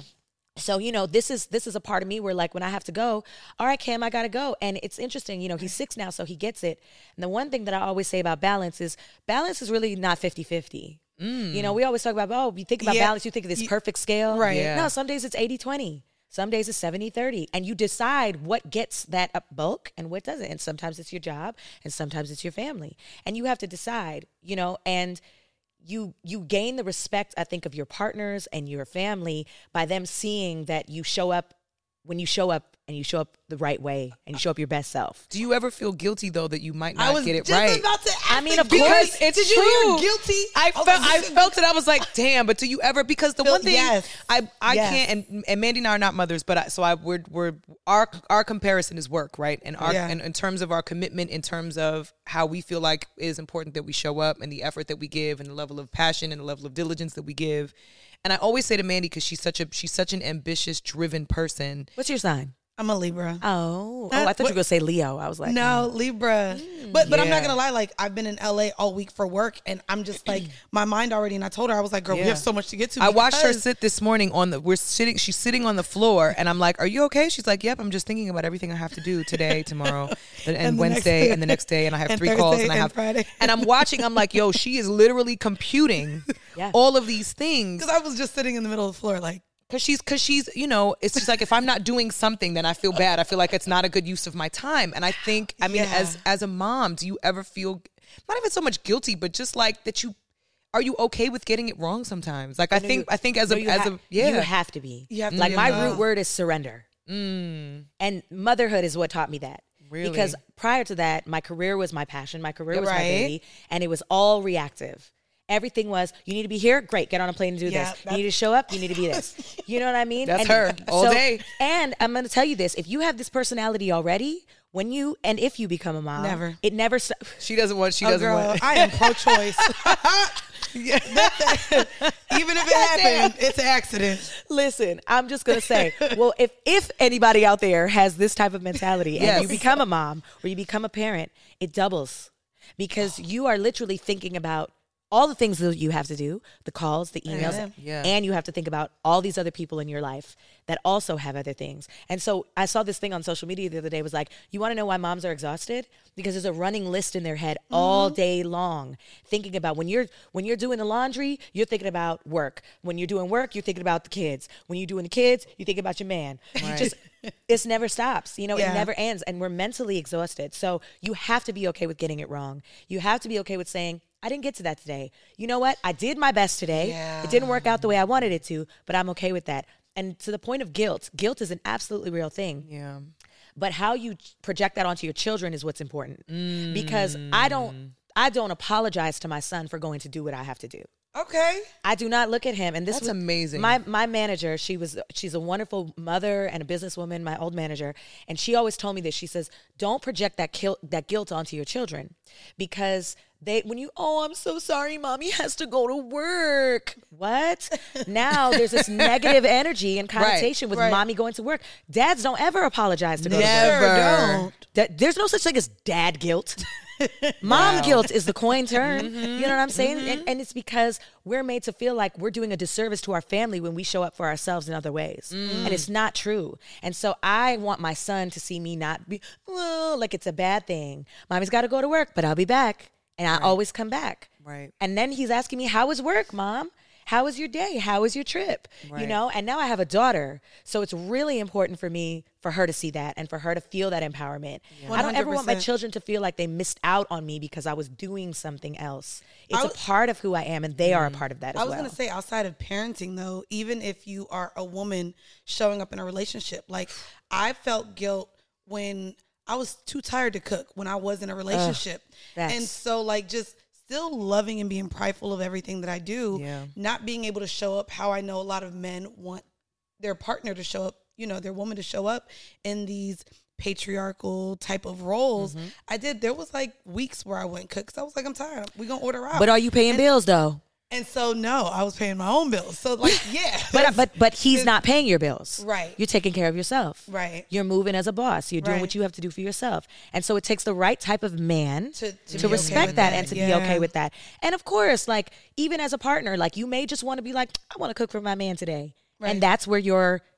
So, you know, this is this is a part of me where, like, when I have to go, all right, Cam, I got to go. And it's interesting, you know, he's six now, so he gets it. And the one thing that I always say about balance is balance is really not fifty-fifty. Mm. You know, we always talk about, oh, you think about Yeah. balance, you think of this perfect scale. Right. Yeah. No, some days it's eighty-twenty. Some days it's seventy-thirty. And you decide what gets that up bulk and what doesn't. And sometimes it's your job and sometimes it's your family. And you have to decide, you know, and you you gain the respect, I think, of your partners and your family by them seeing that you show up when you show up and you show up the right way and you show up your best self. Do you ever feel guilty though that you might not I was get it just right? about to ask I mean, that of because course, it's did true. you hear guilty? I was felt like, I this is- felt it. I was like, damn. But do you ever? Because the Feel- one thing yes. I I Yes. can't and, and Mandy and I are not mothers, but I, so I we're we're our our comparison is work, right? And our Yeah. and in terms of our commitment, in terms of how we feel like it is important that we show up and the effort that we give and the level of passion and the level of diligence that we give. And I always say to Mandy, because she's such a she's such an ambitious, driven person. What's your sign? I'm a Libra. Oh, Uh, oh, I thought you what- were gonna say Leo. I was like, No, Libra. But but I'm not Yeah. gonna lie, like I've been in L A all week for work and I'm just like my mind already, and I told her, I was like, girl, we Yeah. have so much to get to. I watched her because- sit this morning on the we're sitting she's sitting on the floor and I'm like, are you okay? She's like, yep, I'm just thinking about everything I have to do today, tomorrow, and, and And the next Wednesday day. and the next day, and I have And three calls Thursday and I and have Friday. and I'm watching, I'm like, yo, she is literally computing Yeah. all of these things. Because I was just sitting in the middle of the floor like, Cause she's, cause she's, you know, it's just like if I'm not doing something, then I feel bad. I feel like it's not a good use of my time. And I think, I mean, Yeah. as as a mom, do you ever feel not even so much guilty, but just like that you are you okay with getting it wrong sometimes? Like I No, think, you- I think as no, a you as ha- a yeah, you have to be. You have to like be my involved. root word is surrender, mm. and motherhood is what taught me that. Really? Because prior to that, my career was my passion. My career was my Right. baby, and it was all reactive. Everything was, you need to be here, great, get on a plane and do Yeah, this. You that's- need to show up, you need to be this. You know what I mean? That's And her all day. And I'm going to tell you this: if you have this personality already, when you and if you become a mom, Never. it never. st- she doesn't want, she oh, doesn't girl, want. I am pro-choice. Even if it happened, it's an accident. Listen, I'm just gonna say, well, if if anybody out there has this type of mentality and Yes. you become a mom or you become a parent, it doubles because you are literally thinking about all the things that you have to do, the calls, the emails, Yeah. Yeah. and you have to think about all these other people in your life that also have other things. And so I saw this thing on social media the other day, was like, you want to know why moms are exhausted? Because there's a running list in their head all day long, thinking about when you're when you're doing the laundry, you're thinking about work. When you're doing work, you're thinking about the kids. When you're doing the kids, you think about your man. You Right. just it never stops. You know, Yeah. it never ends. And we're mentally exhausted. So you have to be okay with getting it wrong. You have to be okay with saying, I didn't get to that today. You know what? I did my best today. Yeah. It didn't work out the way I wanted it to, but I'm okay with that. And to the point of guilt, guilt is an absolutely real thing. Yeah. But how you project that onto your children is what's important. Because I don't I don't apologize to my son for going to do what I have to do. Okay. I do not look at him, and this That's was amazing. My my manager, she was she's a wonderful mother and a businesswoman. My old manager, and she always told me this. She says, "Don't project that guilt that guilt onto your children, because they when you oh I'm so sorry, mommy has to go to work. What? Now there's this negative energy and connotation with right. mommy going to work. Dads don't ever apologize to go to work. Never. don't. That, there's no such thing as dad guilt. Mom guilt is the coin term. You know what I'm saying? And, and it's because we're made to feel like we're doing a disservice to our family when we show up for ourselves in other ways. And it's not true. And so I want my son to see me not be, well, like it's a bad thing. Mommy's got to go to work, but I'll be back. And I always come back. Right. And then he's asking me, how was work, Mom? How was your day? How was your trip? You Right. know, and now I have a daughter. So it's really important for me for her to see that and for her to feel that empowerment. I don't ever want my one hundred percent. children to feel like they missed out on me because I was doing something else. It's I a was- part of who I am, and they are a part of that as I was well. going to say, outside of parenting, though, even if you are a woman showing up in a relationship, like I felt guilt when I was too tired to cook when I was in a relationship. that's- and so, like, just still loving and being prideful of everything that I do, Yeah. not being able to show up how I know a lot of men want their partner to show up, you know, their woman to show up in these patriarchal type of roles. Mm-hmm. I did. There was like weeks where I wouldn't cook because I was like, I'm tired. We gonna order out. But are you paying And- bills though? And so no, I was paying my own bills. So like, yeah, But but but he's not paying your bills. Right. You're taking care of yourself. Right. You're moving as a boss. You're doing Right. what you have to do for yourself. And so it takes the right type of man To- to, to be okay respect with that, that. and to be Yeah. okay with that. And of course, like even as a partner, like you may just want to be like, I want to cook for my man today. Right. And that's where your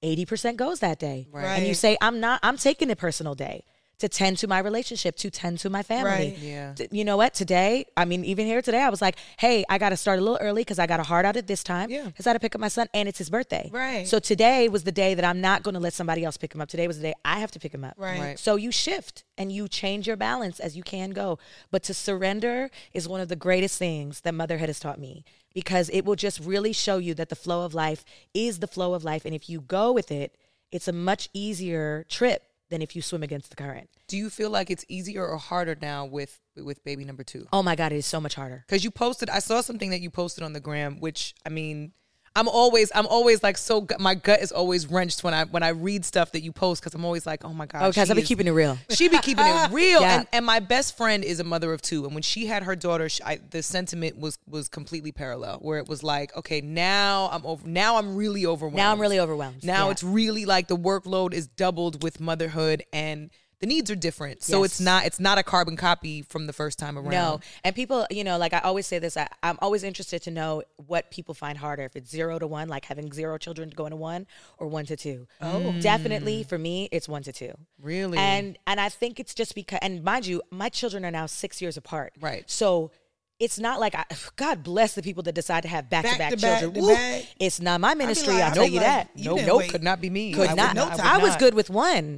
eighty percent goes that day. Right. And you say, I'm not, I'm taking a personal day to tend to my relationship, to tend to my family. Right. Yeah. T- You know what? Today, I mean, even here today, I was like, hey, I got to start a little early because I got a hard out at this time. Yeah. Because I had to pick up my son and it's his birthday. Right. So today was the day that I'm not going to let somebody else pick him up. Today was the day I have to pick him up. Right. Right. So you shift and you change your balance as you can go. But to surrender is one of the greatest things that motherhood has taught me, because it will just really show you that the flow of life is the flow of life. And if you go with it, it's a much easier trip than if you swim against the current. Do you feel like it's easier or harder now with with baby number two? Oh my God, it is so much harder. Because you posted, I saw something that you posted on the gram, which, I mean, I'm always, I'm always like, so gu- my gut is always wrenched when I when I read stuff that you post, because I'm always like, oh my God. Oh, because she I've been is- keeping it real. She be keeping it real. Yeah. And, and my best friend is a mother of two. And when she had her daughter, she, I, the sentiment was was completely parallel, where it was like, okay, now I'm over, now I'm really overwhelmed. Now I'm really overwhelmed. Now Yeah. it's really like the workload is doubled with motherhood, and the needs are different. So Yes. it's not it's not a carbon copy from the first time around. No. And people, you know, like I always say this, I, I'm always interested to know what people find harder. If it's zero to one, like having zero children to go into one, or one to two. Oh. Definitely for me, it's one to two. Really? And and I think it's just because, and mind you, my children are now six years apart. Right. So it's not like, I, God bless the people that decide to have back-to-back Back to back children. to Woo. back. It's not my ministry, like- I'll I'd tell be you like, that. you Nope, didn't nope, wait. could not be me. Could I would not. no I, would time. I was not. good with one.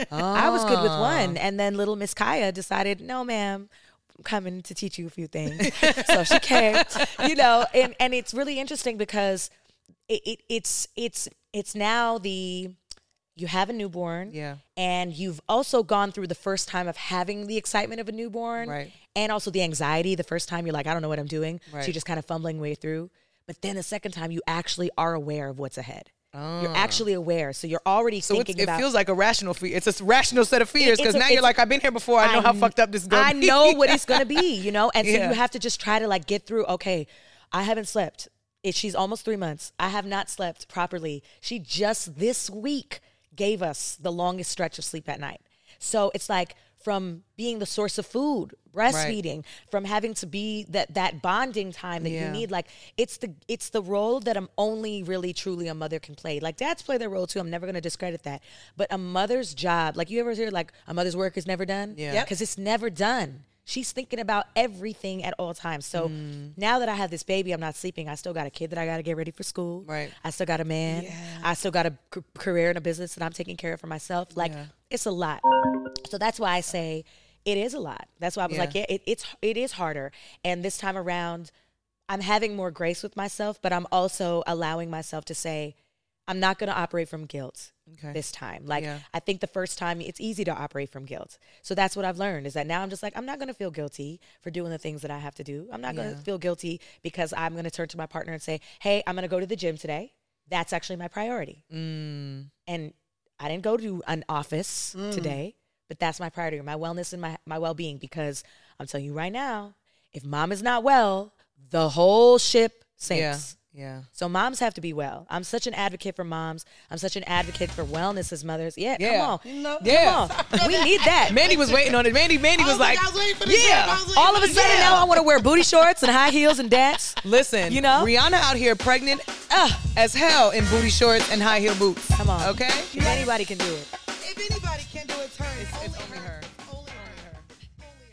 I was good with Ah. one. And then little Miss Kaya decided, no, ma'am, I'm coming to teach you a few things. So she came, you know, and, and it's really interesting because it, it it's it's it's now the, you have a newborn. Yeah. And you've also gone through the first time of having the excitement of a newborn. Right. And also the anxiety. The first time you're like, I don't know what I'm doing. Right. So you're just kind of fumbling way through. But then the second time you actually are aware of what's ahead. You're actually aware. So you're already Ah. So it's, thinking it about. feels like a rational fear. It's a rational set of fears, It's because a- now you're it's- like, I've been here before. I know how kn- fucked up this is going I to be. know what it's going to be, you know? And so Yeah. you have to just try to like get through, okay, I haven't slept. It, she's almost three months. I have not slept properly. She just this week gave us the longest stretch of sleep at night. So it's like from being the source of food, breastfeeding, from having to be that that bonding time that Yeah. you need. Like it's the it's the role that I'm only really truly a mother can play. Like dads play their role too. I'm never gonna discredit that. But a mother's job, like you ever hear like a mother's work is never done? Yeah. Yep. Because it's never done. She's thinking about everything at all times. So Mm. now that I have this baby, I'm not sleeping. I still got a kid that I got to get ready for school. Right. I still got a man. I still got a c- career and a business that I'm taking care of for myself. Like Yeah. it's a lot. So that's why I say it is a lot. That's why I was Yeah. like, yeah, it, it's it is harder. And this time around, I'm having more grace with myself, but I'm also allowing myself to say, I'm not going to operate from guilt Okay. this time. Like Yeah. I think the first time it's easy to operate from guilt. So that's what I've learned is that now I'm just like, I'm not going to feel guilty for doing the things that I have to do. I'm not going to Yeah. feel guilty because I'm going to turn to my partner and say, hey, I'm going to go to the gym today. That's actually my priority. Mm. And I didn't go to an office today, but that's my priority, my wellness and my, my well-being, because I'm telling you right now, if mom is not well, the whole ship sinks. Yeah. Yeah. So moms have to be well. I'm such an advocate for moms. I'm such an advocate for wellness as mothers. Yeah, Yeah. come on. You know- Yeah. Come on. We need that. Mandy was waiting on it. Mandy, Mandy was was like, like, I was waiting for the yeah. gym. I was waiting All of a sudden now I want to wear booty shorts and high heels and dance. Listen, You know? Rihanna out here pregnant uh, as hell in booty shorts and high heel boots. Come on. Okay? If anybody can do it. If anybody can do it, it's her. It's, It's only, only her. her. It's only her. Only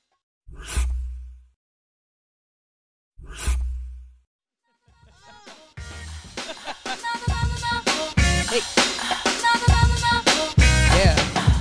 her. Yeah.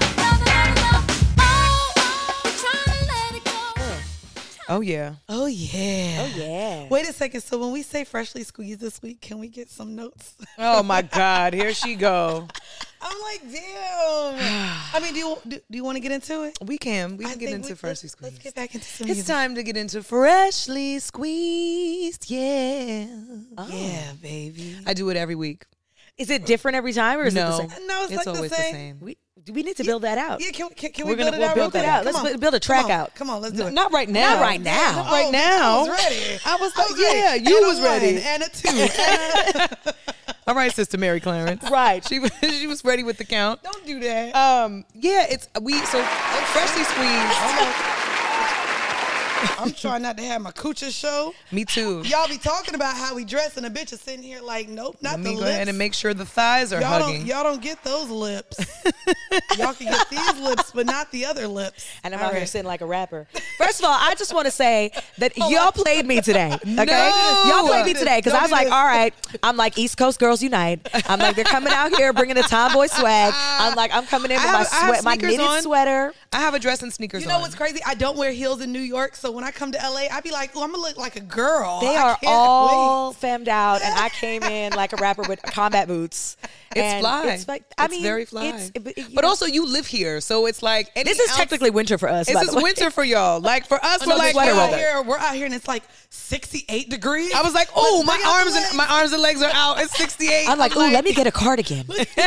Oh, yeah. Oh yeah. Oh yeah. Wait a second. So when we say freshly squeezed this week, can we get some notes? Oh, my God. Here she go. I'm like, damn. I mean, do you do, do you want to get into it? We can. We I can get think into we- Freshly let's, Squeezed. let's get back into some It's music. time to get into Freshly Squeezed. Yeah. Yeah, baby. I do it every week. Is it different every time or is No. it the same? No, it's, It's like always the the same. same. We we need to build that out. Yeah, can, can, can We're we gonna- build it we'll out? build real that quick? out. Come Let's on. build a track Come on. out. Come on, let's do it. Not right now. Not right now. Not right Oh, now. I was ready. I was I like, was ready. yeah, you And a was one, ready. And a two. And a- All right, Sister Mary Clarence. Right. She was she was ready with the count. Don't do that. Um, yeah, it's we so freshly squeezed. I'm trying not to have my coochie show. Me too. Y'all be talking about how we dress, and a bitch is sitting here like, nope, not Let the me lips. go ahead and make sure the thighs are y'all hugging. Don't, y'all don't get those lips. Y'all can get these lips, but not the other lips. And I'm All out here right. sitting like a rapper. First of all, I just want to say that Hold y'all on. played me today. Okay, No. y'all played me today because Don't I was do like, this. all right, I'm like East Coast Girls Unite. I'm like they're coming out here bringing the tomboy swag. I'm like I'm coming in I with have- my I have sweat, my sneakers knitted on. sweater. I have a dress and sneakers You know on. what's crazy? I don't wear heels in New York, so when I come to L A, I be like, oh, I'm gonna look like a girl. They I are can't all wait. femmed out, and I came in like a rapper with combat boots. It's And fly. It's like I It's mean, very fly. It's, it- you but know, also, you live here, so it's like any this is ounce- technically winter for us. This by is the way. winter for y'all. Like for us, Oh, we're no, like, sweater we're out weather. here. We're out here, and it's like sixty-eight degrees. I was like, oh, Let's my bring out the arms and legs. my arms and legs are out. It's sixty-eight. I'm like, ooh, let me get a cardigan.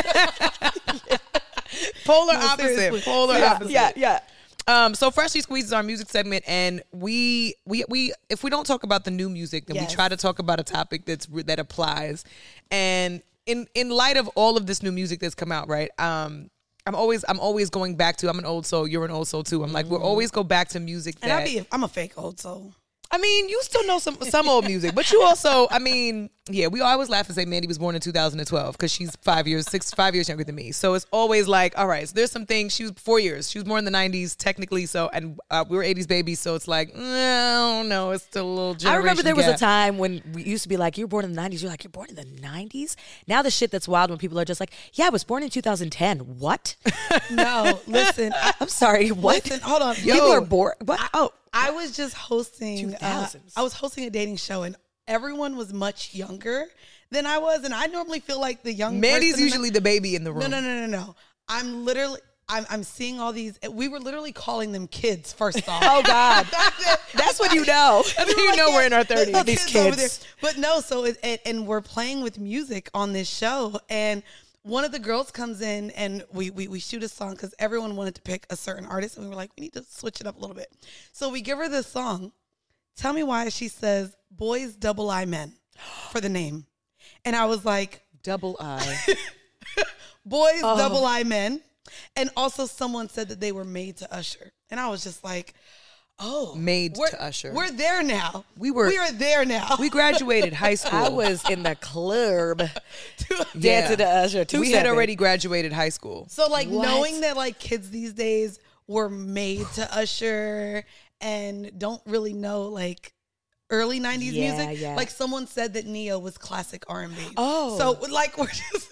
polar No, opposite. seriously. Polar yeah, opposite. yeah, yeah. Um, so Freshly Squeezed is our music segment, and we we we if we don't talk about the new music, then Yes. we try to talk about a topic that's that applies. And in in light of all of this new music that's come out, right? Um, I'm always I'm always going back to I'm an old soul, you're an old soul too. I'm like we'll always go back to music and that I be, I'm a fake old soul. I mean, you still know some some old music, but you also, I mean, yeah, we always laugh and say Mandy was born in two thousand twelve because she's five years, six, five years younger than me. So it's always like, all right, so there's some things. She was four years. She was born in the nineties, technically. So, and uh, we were eighties babies. So it's like, no, no, it's still a little generation I remember there was gap. a time when we used to be like, you were born in the nineties. You're like, you're born in the nineties? Now the shit that's wild when people are just like, yeah, I was born in two thousand ten. What? No, listen. I, I'm sorry, what? Listen, hold on. People Yo. are born. What? Oh, I was just hosting. two Uh, thousands. I was hosting a dating show, and everyone was much younger than I was, and I normally feel like the young. Mandy's person in usually the baby in the room. No, no, no, no, no. I'm literally. I'm, I'm seeing all these. We were literally calling them kids. First off, Oh, God. That's when you know. That's when you know we're in our thirties. The These over kids. there. But no, so it, and, and we're playing with music on this show, and one of the girls comes in, and we we, we shoot a song because everyone wanted to pick a certain artist, and we were like, we need to switch it up a little bit. So we give her this song. Tell me why she says "Boys Double I Men" for the name, and I was like, Double I. "Boys Oh. Double I Men," and also someone said that they were made to Usher, and I was just like, oh, Made we're- to Usher. We're there now. We were- We are there now. We graduated high school. I was in the club Yeah. dancing to Usher. Two we had seven. already graduated high school. So like What? knowing that like kids these days were made to Usher and don't really know like early nineties Yeah, music. yeah. Like someone said that Neo was classic R and B. Oh. So like we're just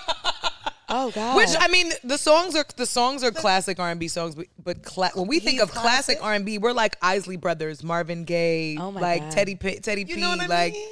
Oh, God. Which I mean, the songs are the songs are classic R and B songs, but, but cla- when we think He's of classic classic? R and B, we're like Isley Brothers, Marvin Gaye, Oh my like God. Teddy P, Teddy you P, know what I like mean?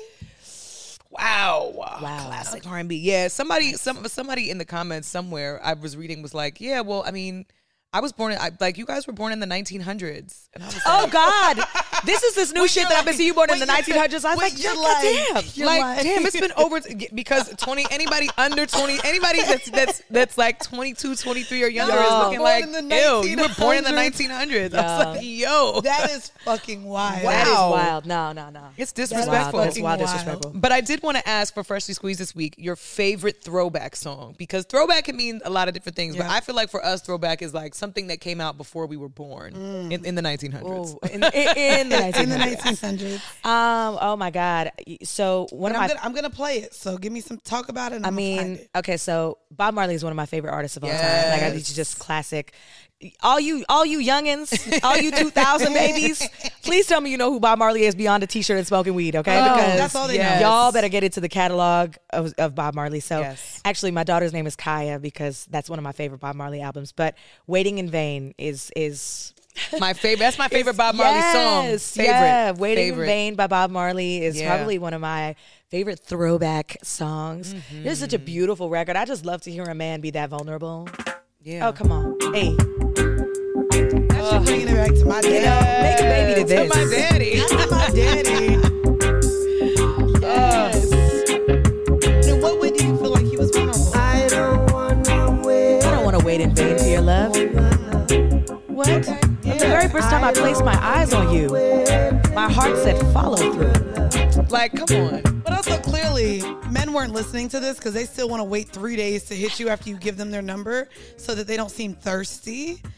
wow, Wow. classic R and B. Yeah, somebody some somebody in the comments somewhere I was reading was like, yeah, well, I mean, I was born in, I, like you guys were born in the nineteen hundreds, and I was like, Oh, God. This is this new Wait, shit you're that I've been like- seeing you born in wait, the you're- nineteen hundreds. I was wait, like, you're yeah, lying. goddamn. You're like, lying. damn, it's been over because twenty anybody under twenty, anybody that's that's that's like twenty-two, twenty-three or younger Yo. is looking Born like, in the ew, you were born in the nineteen nineteen hundreds. I was Yo. like, yo, That is fucking wild. Wow. That is wild. No, no, no. it's That's disrespectful. wild. That's wild, Fucking disrespectful. But I did want to ask for Freshly Squeezed this week your favorite throwback song, because throwback can mean a lot of different things. But Yeah. I feel like for us, throwback is like something that came out before we were born in, in the nineteen hundreds. Ooh, in, in, in the In the nineteen hundreds. nineteen hundreds. Um. Oh my God. So one But of I'm my. gonna I'm gonna play it. So give me some talk about it. And I I'm gonna mean, find it. okay. So Bob Marley is one of my favorite artists of all time. Like I Yes. just classic. All you, all you youngins, all you two thousand babies, please tell me you know who Bob Marley is beyond a t-shirt and smoking weed. Okay, Oh, because that's all they yes. know. y'all better get into the catalog of, of Bob Marley. So Yes. actually, my daughter's name is Kaya because that's one of my favorite Bob Marley albums. But "Waiting in Vain" is is My favorite. That's my favorite Bob Marley song. yes, Favorite. Yeah, "Waiting favorite. in Vain" by Bob Marley is Yeah. probably one of my favorite throwback songs. Mm-hmm. It's such a beautiful record. I just love to hear a man be that vulnerable. Yeah. Oh, come on. Hey, That's you bringing it back to my you know, dad. make a baby to To this. my daddy. my daddy. Yes. Now, what way do you feel like he was vulnerable? I don't wanna wait. I don't want to wait in vain for your love. What? The very first time I placed my eyes on you, my heart said follow through. Like, come on. But also, clearly, men weren't listening to this because they still want to wait three days to hit you after you give them their number so that they don't seem thirsty.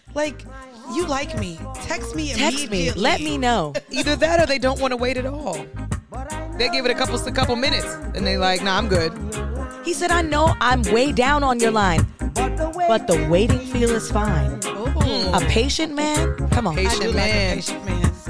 Like, you like me. Text me Text immediately. me. Let me know. Either that or they don't want to wait at all. They give it a couple a couple minutes and they like, nah, I'm good. He said, I know I'm way down on your line, but the waiting feel is fine. Ooh. A patient man? Come on. I do Patient like a man. patient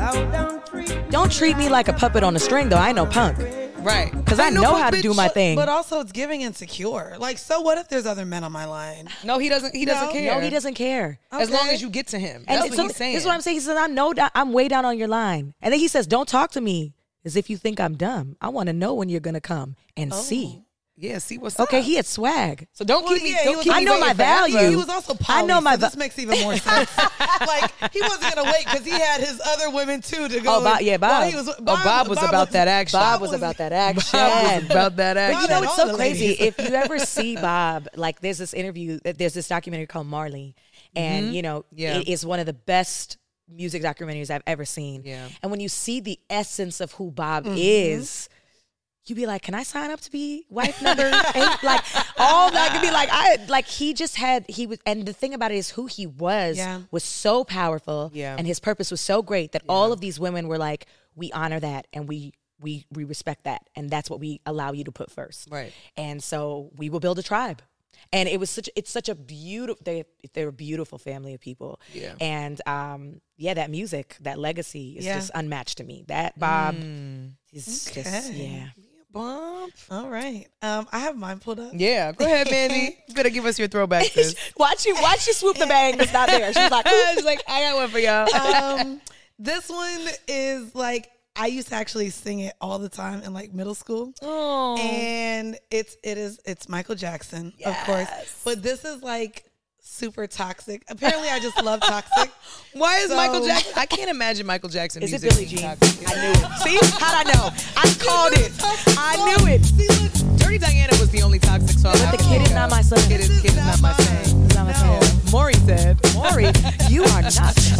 man. Don't treat me like a puppet on a string, though. I ain't no punk. Right. Because I know how to do my But- thing. But also, it's giving insecure. Like, so what if there's other men on my line? No, he doesn't he doesn't No. care. No, he doesn't care. As long Okay. as you get to him. And That's so what he's saying. this is what I'm saying. He says, I know that I'm way down on your line. And then he says, don't talk to me as if you think I'm dumb. I want to know when you're going to come and see. Yeah, see what's Okay, up. he had swag. So don't Well, keep me yeah, he don't was- keep I me know waiting my forever. value. He was also poly, I know my so this va- makes even more sense. Like, he wasn't going to wait because he had his other women, too, to go. Oh, Bob- yeah, Bob. While he was, Oh, Bob was about that action. Bob was about that action. Bob was about that But action. you know Bob what's and all so the crazy? ladies. If you ever see Bob, like there's this interview, there's this documentary called Marley, and you know, Yeah. it is one of the best music documentaries I've ever seen. Yeah. And when you see the essence of who Bob Mm-hmm. is, you be like, can I sign up to be wife number eight? Like all that could be like, I like he just had he was, and the thing about it is who he was Yeah. was so powerful, Yeah. and his purpose was so great that all of these women were like, we honor that and we. We, we respect that, and that's what we allow you to put first. Right. And so we will build a tribe. And it was such it's such a beautiful they they're a beautiful family of people. Yeah. And um yeah, that music, that legacy is Yeah. just unmatched to me. That Bob Mm. is just Okay. yeah. Bump. All right. Um, I have mine pulled up. Yeah, go ahead, Mandy. You better give us your throwback, sis. Watch you watch you swoop the bang that's not there. She's like, She's like, I got one for y'all. Um, this one is like, I used to actually sing it all the time in like middle school. Oh. And it's it is it's Michael Jackson, of course. But this is like super toxic. Apparently, I just love toxic. Why is So- Michael Jackson? I can't imagine Michael Jackson is it music Billie being Jean? toxic. I knew it. See? How'd I know? I called it. I knew it. See, look, Dirty Diana was the only toxic song. But I the could kid is think not of. my son. Kid is, kid is not my son. It's not my No. son. Maury said. Maury, you are not the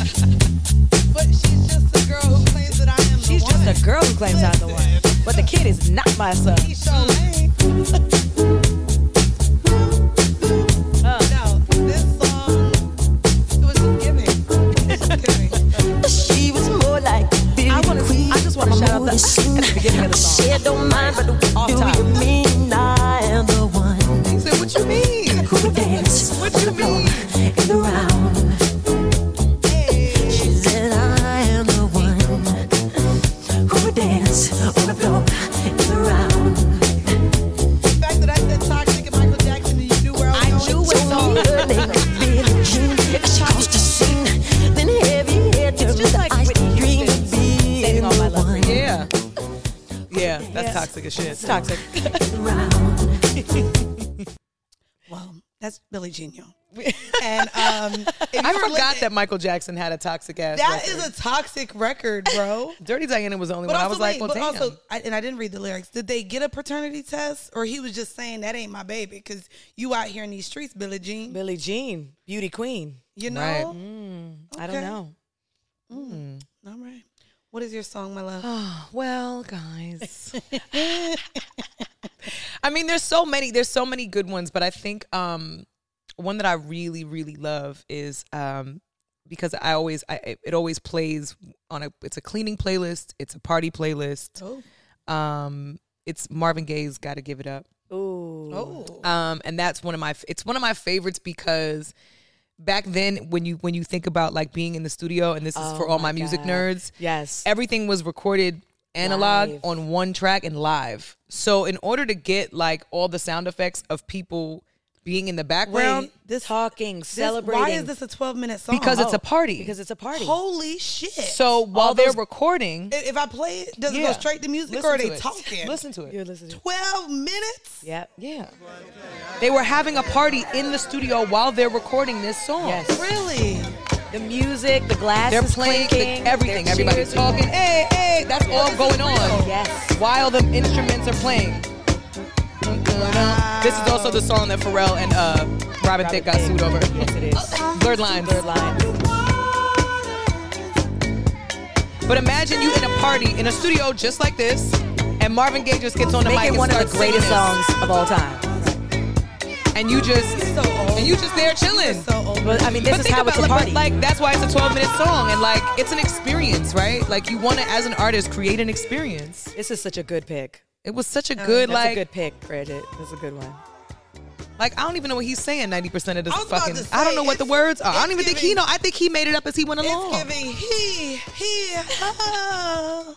father. but she's just the girl who claims that I am She's the one. just a girl who claims I'm the one. But the kid is not my son. He's Charlene. No, this song, it was just giving. It was just giving. She was more like I want to. I just want to shout out the, at the beginning of the song. She don't mind, but Off do top. you mean I am the one He said, what you mean? who would dance What on you the floor mean? in the round? She said I am the one who would dance on the floor in the round. The fact that I said toxic and Michael Jackson, and you knew where I was I going. knew what song. Her name is Billie Jean. She goes to sing, then heavy hair turns just like ice Whitney dream Houston of being saving all my the love for one you. Yeah. Yeah, that's Yes. toxic as shit. It's toxic. round. Well, that's Billie Jean, y'all. And um, if I you were forgot li- that Michael Jackson had a toxic ass that record. is a toxic record, bro. Dirty Diana was the only But one. I also, was like, wait, well, but damn. also, I, and I didn't read the lyrics. Did they get a paternity test, or he was just saying that ain't my baby? Because you out here in these streets, Billie Jean. Billie Jean, beauty queen. You know. Right. Mm, I don't Okay. know. Mm. All right. What is your song, my love? Oh, well, guys. I mean, there's so many. There's so many good ones, but I think um, one that I really, really love is um, because I always, I, it always plays on a. It's a cleaning playlist. It's a party playlist. Oh. Um, it's Marvin Gaye's "Gotta Give It Up." Ooh. Oh. Um, and that's one of my. It's one of my favorites because back then, when you when you think about like being in the studio, and this is Oh for all my, my music God. nerds. Yes. Everything was recorded analog Live. on one track and live. So in order to get like all the sound effects of people being in the background, Wait, this Talking, this- celebrating. Why is this a twelve minute song? because it's a party. Because it's a party. Holy shit. So while All they're those- recording, if I play it, does it yeah. go straight to music, Listen or are to they it. talking? Listen to it. You're listening. twelve minutes? Yep. Yeah. They were having a party in the studio while they're recording this song. Yes. Really? The music, the glass They're is playing the- clinking, everything. they're Everybody's cheering. talking. Hey, hey, that's all going on Yes. while the instruments are playing. This is also the song that Pharrell and uh, Robin Thicke got sued over. Yes, it is. Blurred Lines. Third line. But imagine you in a party, in a studio just like this, and Marvin Gaye just gets on the mic Making and one of starts the greatest singing this. songs of all time. and you just so old. and you just there chilling. So old. But I mean, this But is think how it's about a like, party. like that's why it's a twelve minute song, and like it's an experience, right? Like you want to, as an artist, create an experience. This is such a good pick. It was such a good That's like a good pick, Bridget. That's a good one. like I don't even know what he's saying ninety percent of this I was about fucking. to I don't say, know what the it's- words are. I don't it's even think he giving- know. I think he made it up as he went along. It's giving he, he, oh.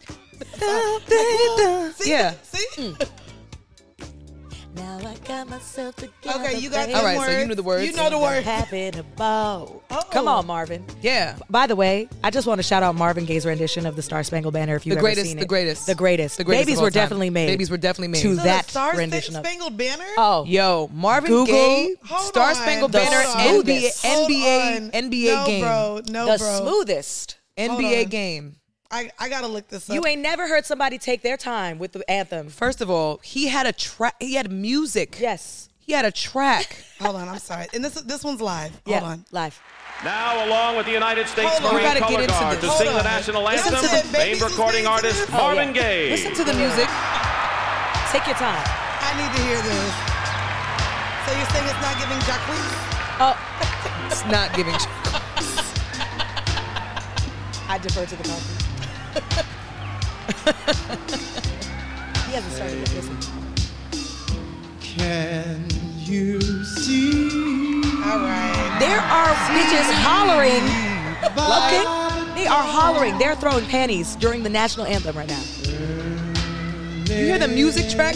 See? Yeah. See? Now I got myself together. Okay, you got baby. All right, them so you words. know the words. You know the words. Having a ball. Oh. Come on, Marvin. Yeah. By the way, I just want to shout out Marvin Gaye's rendition of the Star Spangled Banner. If you've The ever greatest, seen it, the greatest, the greatest, the greatest. Babies of all were time. definitely made. Babies were definitely made. to So that the Star rendition of. Spangled Banner? Oh, Yo, Marvin Google. Gaye, Hold Star on. Spangled The Banner, N B A, smoothest. N B A, Hold on. N B A no, game, bro. No, the bro. smoothest. N B A Hold on. game. I, I gotta look this up. You ain't never heard somebody take their time with the anthem. First of all, he had a track. He had music. Yes. He had a track. Hold on, I'm sorry. And this this one's live. Yeah. Hold on. Live. Now, along with the United States Hold on. You Marine gotta get Color into Guard this. to sing Hold the on. national Listen anthem, to the famed babies recording listening to artist this. Marvin yeah. Gaye. Listen to the music. Take your time. I need to hear this. So you're saying it's not giving Jacquees? Oh, It's not giving. I defer to the concrete. He hasn't started yet. Listen. Can you see? All right. There are bitches hollering. Okay? They are hollering. They're throwing panties during the national anthem right now. You hear the music track?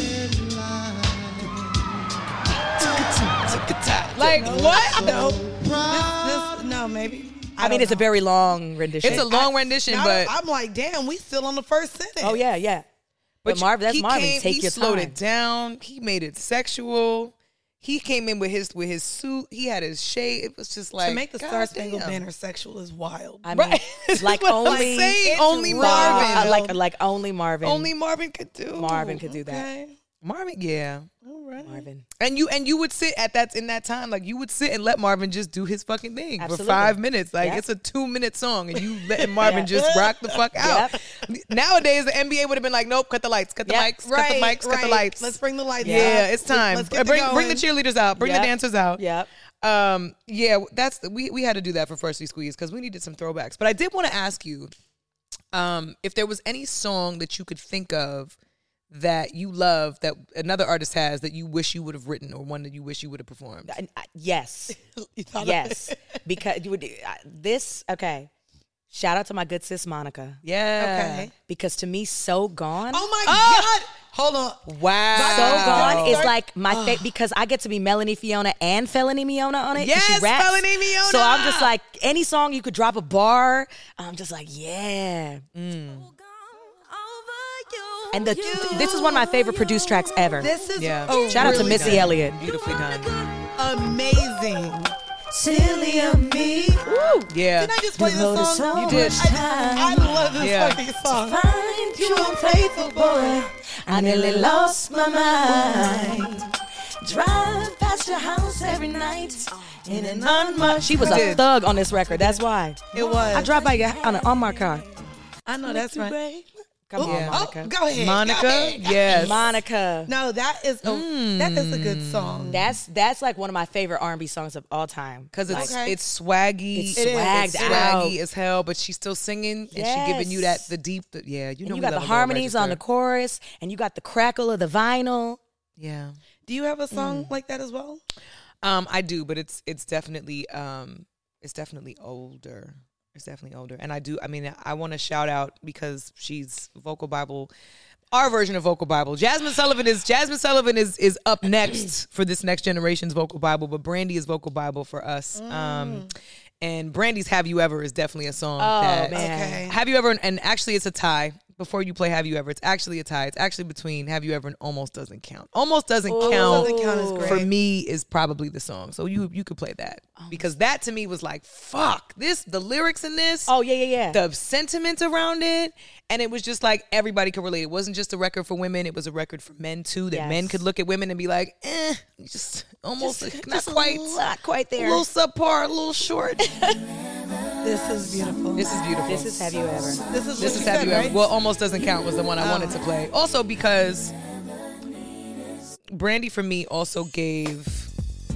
Like what? No. This, this, no, maybe. I, mean, don't it's a know. very long rendition. It's a long rendition, Now but I'm like, damn, we still on the first sentence. Oh, yeah, yeah. But, Marvin, that's he Marvin. Came, Take he your slowed time. it down. He made it sexual. He came in with his with his suit. He had his shade. It was just like To make the God Star Spangled damn. Banner sexual is wild. I mean, Right. This is like what I'm only, saying. it's Only raw. Marvin. Uh, like like only Marvin. Only Marvin could do. Marvin could do that. Okay. Marvin, yeah. All right. Marvin. And you and you would sit at that in that time, like you would sit and let Marvin just do his fucking thing Absolutely. for five minutes. Like Yep. it's a two minute song, and you letting Marvin Yeah. just rock the fuck out. Yep. Nowadays, the N B A would have been like, nope, cut the lights, cut the Yep. mics, Right, cut the mics, cut right. the lights. Let's bring the lights yeah, out. it's time. Let's get bring the bring the going. cheerleaders out, bring Yep. the dancers out. Yep. Um, yeah, that's the, we we had to do that for Firstly Squeeze because we needed some throwbacks. But I did want to ask you, um, if there was any song that you could think of that you love that another artist has that you wish you would have written, or one that you wish you would have performed. Uh, uh, Yes. You thought of Yes. it? Because you would uh, this okay. Shout out to my good sis Monica. Yeah. Okay. Because to me, So Gone. Oh my Oh! God. Hold on. Wow. So Gone is Start- like my favorite because I get to be Melanie Fiona and Felony Miona on it. 'cause she Yes, raps. Felony Miona. So I'm just like any song you could drop a bar. I'm just like yeah. And the this is one of my favorite produced tracks ever. This is Yeah. a Shout out to really Missy done. Elliott. Beautifully done. amazing. Silly of me. Yeah. Didn't I just play Devoted this so song? You did. I, I love this Yeah. fucking song. Find you unfaithful boy. I nearly lost my mind. Drive past your house every night in an unmarked. She was a did. thug on this record. That's why. It was. I drive by your on an unmarked car. I know that's right. Come Oh, on, Yeah. Monica. oh, go ahead. Monica. Go ahead. Yes. Monica. No, that is a, that is a good song. That's that's like one of my favorite R and B songs of all time. Because it's Okay. it's swaggy, It's swagged it's out. swaggy as hell, but she's still singing and she giving you that Yes. the deep. The, yeah, you know. And you we got the love a low harmonies on the register. chorus, and you got the crackle of the vinyl. Yeah. Do you have a song like that as well? Um, I do, but it's it's definitely um it's definitely older. It's definitely older, and I do. I mean, I want to shout out because she's Vocal Bible, our version of Vocal Bible. Jasmine Sullivan is Jasmine Sullivan is is up next for this next generation's Vocal Bible, but Brandy is Vocal Bible for us. Um, and Brandy's "Have You Ever" is definitely a song. Oh, that, man. Okay. Have You Ever? And actually, it's a tie. Before you play "Have You Ever," it's actually a tie. It's actually between "Have You Ever" and "Almost Doesn't Count." "Almost Doesn't Count." Doesn't count as great. For me is probably the song. So you you could play that because that to me was like, fuck, this the lyrics in this, Oh yeah, yeah, yeah. the sentiment around it, and it was just like everybody could relate. It wasn't just a record for women, it was a record for men too, that Yes. men could look at women and be like, eh, just almost not Just quite, not quite a there. little subpar, a little short. This is beautiful. This is beautiful. This is Have You Ever. This is This what is you Have said, You Ever. right? Well, Almost Doesn't Count was the one I wanted to play. Also because Brandy for me also gave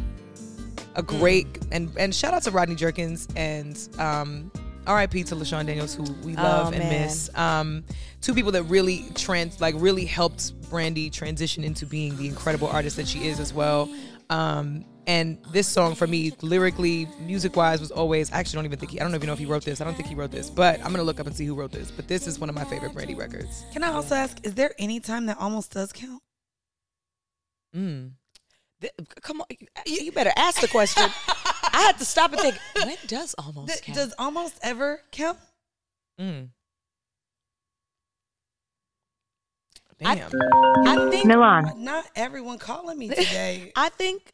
a great and and shout out to Rodney Jerkins and um, R I P to LaShawn Daniels, who we love Oh, and man. miss. Um, two people that really trans like really helped Brandy transition into being the incredible artist that she is as well. Um, and this song for me, lyrically, music wise, was always. I actually don't even think he. I don't even know if he wrote this. I don't think he wrote this, but I'm gonna look up and see who wrote this. But this is one of my favorite Brandy records. Can I also ask, is there any time that almost does count? Mm. Th- Come on, you, you better ask the question. I had to stop and think. When does almost Th- count? does almost ever count? Mm. I- Damn. I think. Milan. Not everyone calling me today. I think.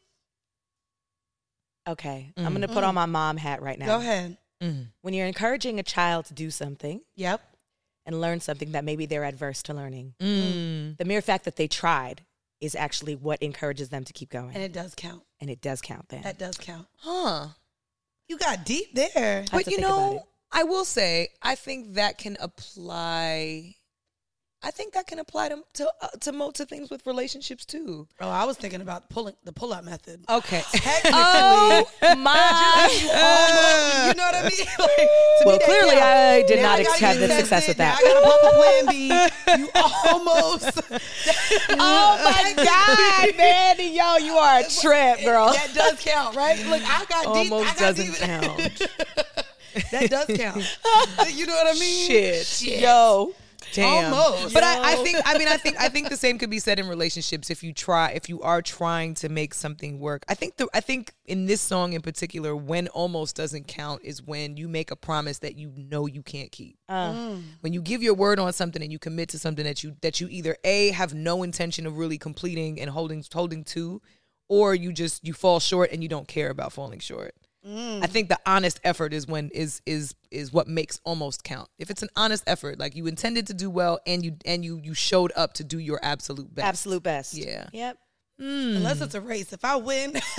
Okay, I'm gonna put on my mom hat right now. Go ahead. Mm. When you're encouraging a child to do something Yep. and learn something that maybe they're adverse to learning, Mm. the mere fact that they tried is actually what encourages them to keep going, And it does count. and it does count. Then That does count. Huh. You got deep there. I have But to you think about it. know, I will say, I think that can apply. I think that can apply to to, uh, to mo- to things with relationships too. Oh, I was thinking about pulling the pull-up method. Okay. Technically, Oh my! you almost, you know what I mean? Like, to Well, me, that clearly counts. I did Now not I gotta have get the success tested. with that. Now I gotta pop a plan B. You almost. Oh my God, Mandy, yo, you are a trip, girl. That does count, right? Look, I got deep. Almost I got doesn't deep. count. That does count. You know what I mean? Shit. Yo, Damn. Almost. But I, I think I mean I think I think the same could be said in relationships if you try if you are trying to make something work. I think the I think in this song in particular, when almost doesn't count is when you make a promise that you know you can't keep. uh, When you give your word on something and you commit to something that you that you either A have no intention of really completing and holding holding to, or you just you fall short and you don't care about falling short. I think the honest effort is when is is is what makes almost count. If it's an honest effort, like you intended to do well and you and you you showed up to do your absolute best. absolute best. Yeah. Yep. Unless it's a race. If I win, bitch,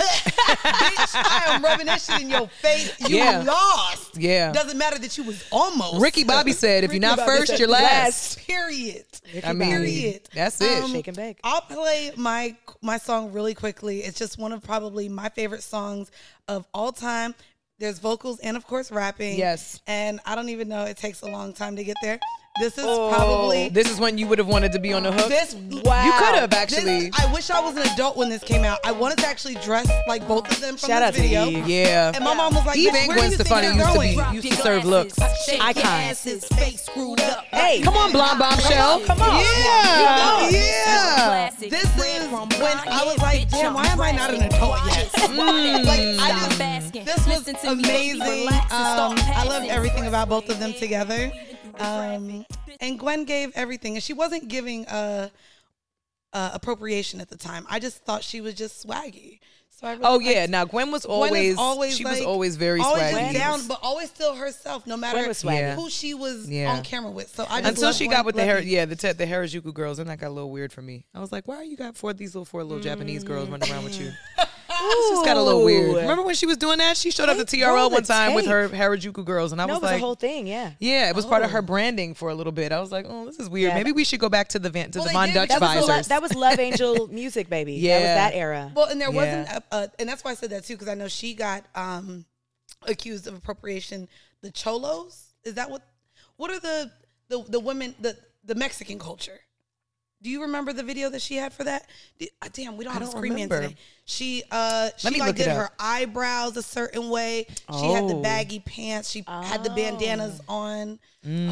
I am rubbing that shit in your face. You Yeah. lost. Yeah. Doesn't matter that you was almost. Ricky Bobby said, if you're not Ricky Bobby first, said you're last. Period. I mean, Period. that's it. Um, Shake and bake. I'll play my my song really quickly. It's just one of probably my favorite songs of all time. There's vocals and of course rapping. Yes. And I don't even know. It takes a long time to get there. This is Oh. probably This is when you would have wanted to be on the hook. this. Wow. You could have This- actually. I wish I was an adult when this came out. I wanted to actually dress like both of them from Shout this out to video. Eve. Yeah. And my mom was like, Eve "Bitch, and where Gwen do you think Stefani you're used to be going?" used to serve looks. Icon. Face screwed up. Hey, Come on, Blonde Bombshell. Come on. Yeah. Yeah. This is when I was like, damn, why am I not an adult yet? Like, I just, this was amazing. Um, I love everything about both of them together. Um, and Gwen gave everything, and she wasn't giving uh, uh, appropriation at the time. I just thought she was just swaggy. So I really Oh liked- yeah. Now Gwen was Gwen is always, always she like, was always very always swaggy. just down, but always still herself, no matter Gwen was swaggy. Yeah. who she was Yeah. on camera with. So I just Until love she Gwen- got with the love hair, you. yeah, the te- the Harajuku girls, and that got a little weird for me. I was like, why are you got four these little four little Japanese girls running around with you? This just got a little weird. Remember when she was doing that? She showed up to Tape, T R L roll one the time with tape. her Harajuku girls, and I No, was it was like, a whole thing. Yeah. yeah, it was part of her branding for a little bit. I was like, oh, this is weird. Yeah, Maybe we should go back to the Van, to Well, the they Von did, Dutch because That was, visors. the, that was Love Angel music, baby. That was Yeah. that era. Well, and there Yeah. wasn't, a, a, and that's why I said that too, because I know she got um, accused of appropriation. The Cholos, is that what? What are the the the women the the Mexican culture? Do you remember the video that she had for that? Did, uh, damn, we don't I have a don't screen man remember. today. She uh she Let me like look it did up. her eyebrows a certain way. She had the Oh. baggy pants. She had the bandanas on. Mm. Uh,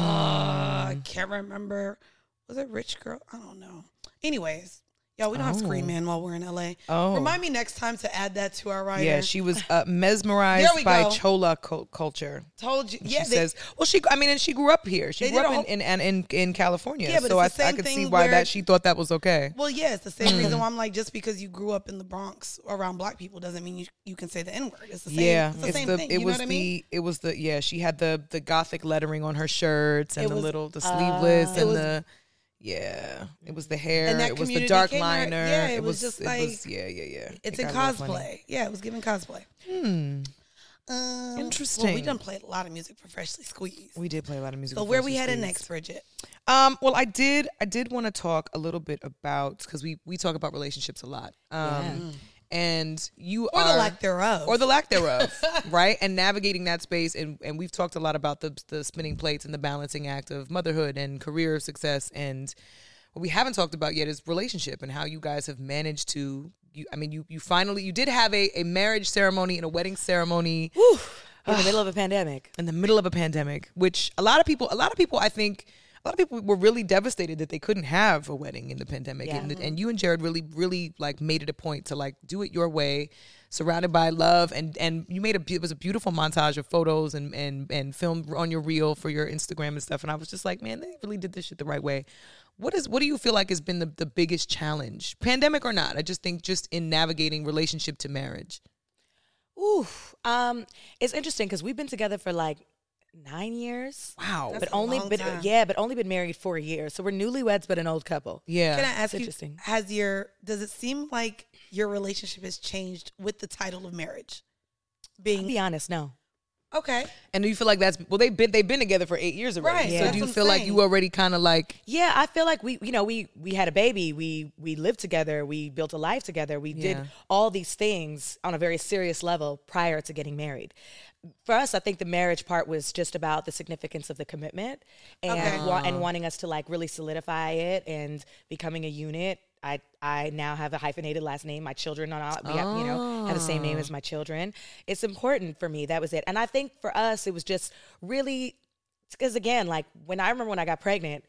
I can't remember. Was it Rich Girl? I don't know. Anyways, y'all, we don't have Oh. Screen Man while we're in L A. Oh. Remind me next time to add that to our writer. Yeah, she was uh, mesmerized There we by go. Chola cul- culture. told you. And Yeah, she they, says, well, she, I mean, and she grew up here. She They grew did up a in, whole- in, in, in, in California. Yeah, but so I, it's the I same could see thing why where- that she thought that was okay. well, yeah, it's the same Mm. reason why I'm like, just because you grew up in the Bronx around black people doesn't mean you you can say the N word. It's the same. Yeah, it's the same thing. it You know was what I the mean? it was the yeah. She had the the gothic lettering on her shirts and It the was- little the sleeveless it and was- the yeah. It was the hair. And that It was the community dark came liner. out- yeah, it it was was just it like- was, yeah yeah yeah. It's It in got a little cosplay. funny. Yeah, it was giving cosplay. Hmm. Um, Well, Interesting. we done played a lot of music for Freshly Squeezed. We did play a lot of music. So with where Freshly we headed Squeezed. next, Bridget? Um, well, I did. I did want to talk a little bit about because we we talk about relationships a lot. Um, and you or are the lack thereof, or the lack thereof, right? And navigating that space, and and we've talked a lot about the the spinning plates and the balancing act of motherhood and career success, and what we haven't talked about yet is relationship and how you guys have managed to. You, I mean, you you finally you did have a, a marriage ceremony and a wedding ceremony Whew, in the middle of a pandemic. In the middle of a pandemic, which a lot of people, a lot of people, I think. A lot of people were really devastated that they couldn't have a wedding in the pandemic. Yeah. And, and you and Jared really, really like made it a point to like do it your way, surrounded by love. And, and you made a, it was a beautiful montage of photos and, and, and film on your reel for your Instagram and stuff. And I was just like, man, they really did this shit the right way. What is, what do you feel like has been the, the biggest challenge, pandemic or not? I just think just in navigating relationship to marriage. Ooh, um, it's interesting because we've been together for like nine years. Wow. That's but a only long been time. yeah, but only been married four years. So we're newlyweds, but an old couple. Yeah. Can I ask It's you, interesting. has your, does it seem like your relationship has changed with the title of marriage? I'll Being, be honest, no. okay. And do you feel like that's, well, they've been, they've been together for eight years already. Right, So that's do you what I'm feel like saying. you already kind of like, Yeah, I feel like we, you know, we we had a baby, we we lived together, we built a life together, we Yeah. did all these things on a very serious level prior to getting married. For us, I think the marriage part was just about the significance of the commitment and Okay. wa- and wanting us to like really solidify it and becoming a unit. I I now have a hyphenated last name. My children are not, we have, you know, have the same name as my children. It's important for me. That was it. And I think for us, it was just really, because again, like when I remember when I got pregnant,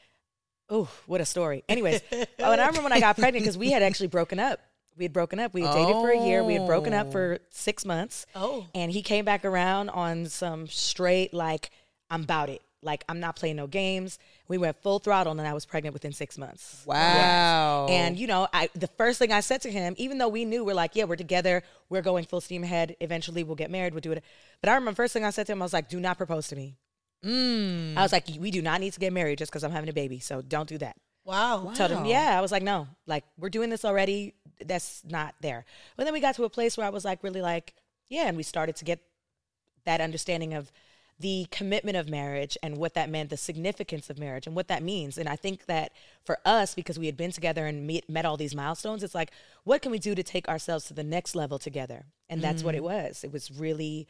oh, what a story. Anyways, when I remember when I got pregnant, because we had actually broken up. We had broken up. We had dated for a year. We had broken up for six months. Oh. And he came back around on some straight, like, I'm about it. Like, I'm not playing no games. We went full throttle, and I was pregnant within six months. wow. Yes. And, you know, I the first thing I said to him, even though we knew, we're like, yeah, we're together. We're going full steam ahead. Eventually, we'll get married. We'll do it. But I remember first thing I said to him, I was like, do not propose to me. Mm. I was like, we do not need to get married just because I'm having a baby. So don't do that. Wow. Told him, yeah. I was like, no, like we're doing this already. That's not there. But then we got to a place where I was like, really like, yeah. And we started to get that understanding of the commitment of marriage and what that meant, the significance of marriage and what that means. And I think that for us, because we had been together and meet, met all these milestones, it's like, what can we do to take ourselves to the next level together? And that's what it was. It was really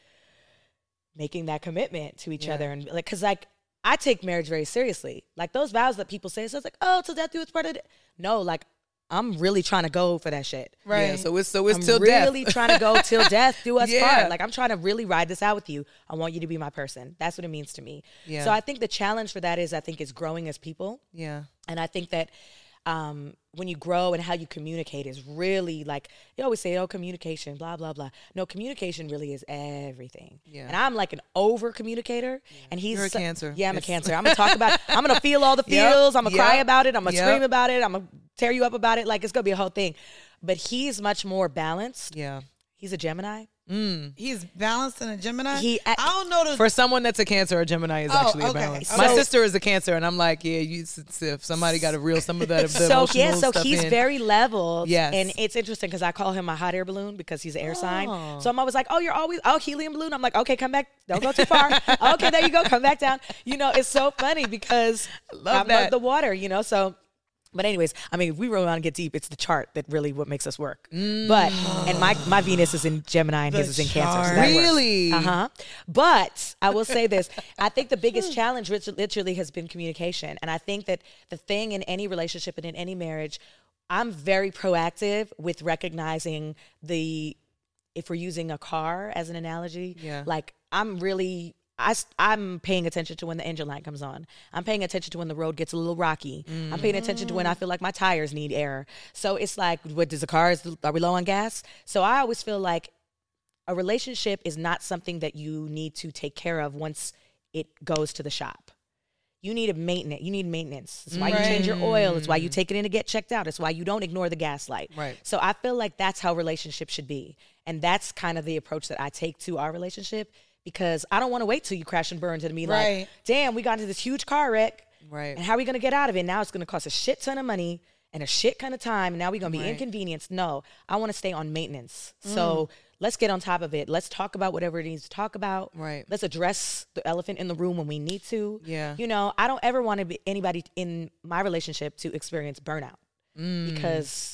making that commitment to each Yeah. other. And like, cause like, I take marriage very seriously. Like those vows that people say, so it's like, oh, till death do us part of it. No, like I'm really trying to go for that shit. Right. Yeah, so it's so it's I'm till death. really trying to go till death do us Yeah. part. Like I'm trying to really ride this out with you. I want you to be my person. That's what it means to me. Yeah. So I think the challenge for that is I think is growing as people. Yeah. And I think that um, when you grow and how you communicate is really like, you always say, oh, communication, blah, blah, blah. No, communication really is everything. Yeah. And I'm like an over communicator. And he's You're a so- Cancer. Yeah, I'm a It's- Cancer. I'm going to talk about, I'm going to feel all the Yep. feels. I'm going to Yep. cry about it. I'm going to Yep. scream about it. I'm going to tear you up about it. Like it's going to be a whole thing. But he's much more balanced. Yeah. He's a Gemini. He's balanced in a Gemini. He- I don't know the For someone that's a Cancer, a Gemini is Oh, actually a okay. balance. My So- sister is a Cancer, and I'm like, yeah, you, s- if somebody got to reel some of that the So emotional yeah, so stuff he's in. very leveled. Yes. And it's interesting because I call him my hot air balloon because he's an air Oh. sign. So I'm always like, oh, you're always oh helium balloon. I'm like, okay, come back. Don't go too far. Okay, there you go. Come back down. You know, it's so funny because love I that. love the water, you know, so but anyways, I mean, if we really want to get deep, it's the chart that really what makes us work. But and my my Venus is in Gemini and The his is in Cancer. So chart. that works. Really? Uh-huh. But I will say this. I think the biggest challenge lit- literally has been communication. And I think that the thing in any relationship and in any marriage, I'm very proactive with recognizing the, if we're using a car as an analogy, Yeah. like I'm really, I, am paying attention to when the engine light comes on. I'm paying attention to when the road gets a little rocky. I'm paying attention to when I feel like my tires need air. So it's like, what does the car, is, are we low on gas? So I always feel like a relationship is not something that you need to take care of once it goes to the shop. You need a maintenance. You need maintenance. It's why you change your oil. It's why you take it in to get checked out. It's why you don't ignore the gas light. Right. So I feel like that's how relationships should be. And that's kind of the approach that I take to our relationship because I don't want to wait till you crash and burn to me Right. like, damn, we got into this huge car wreck. Right. And how are we going to get out of it? Now it's going to cost a shit ton of money and a shit ton of time. And now we're going to be Right. inconvenienced. No, I want to stay on maintenance. So let's get on top of it. Let's talk about whatever it needs to talk about. Right. Let's address the elephant in the room when we need to. Yeah. You know, I don't ever want to be anybody in my relationship to experience burnout because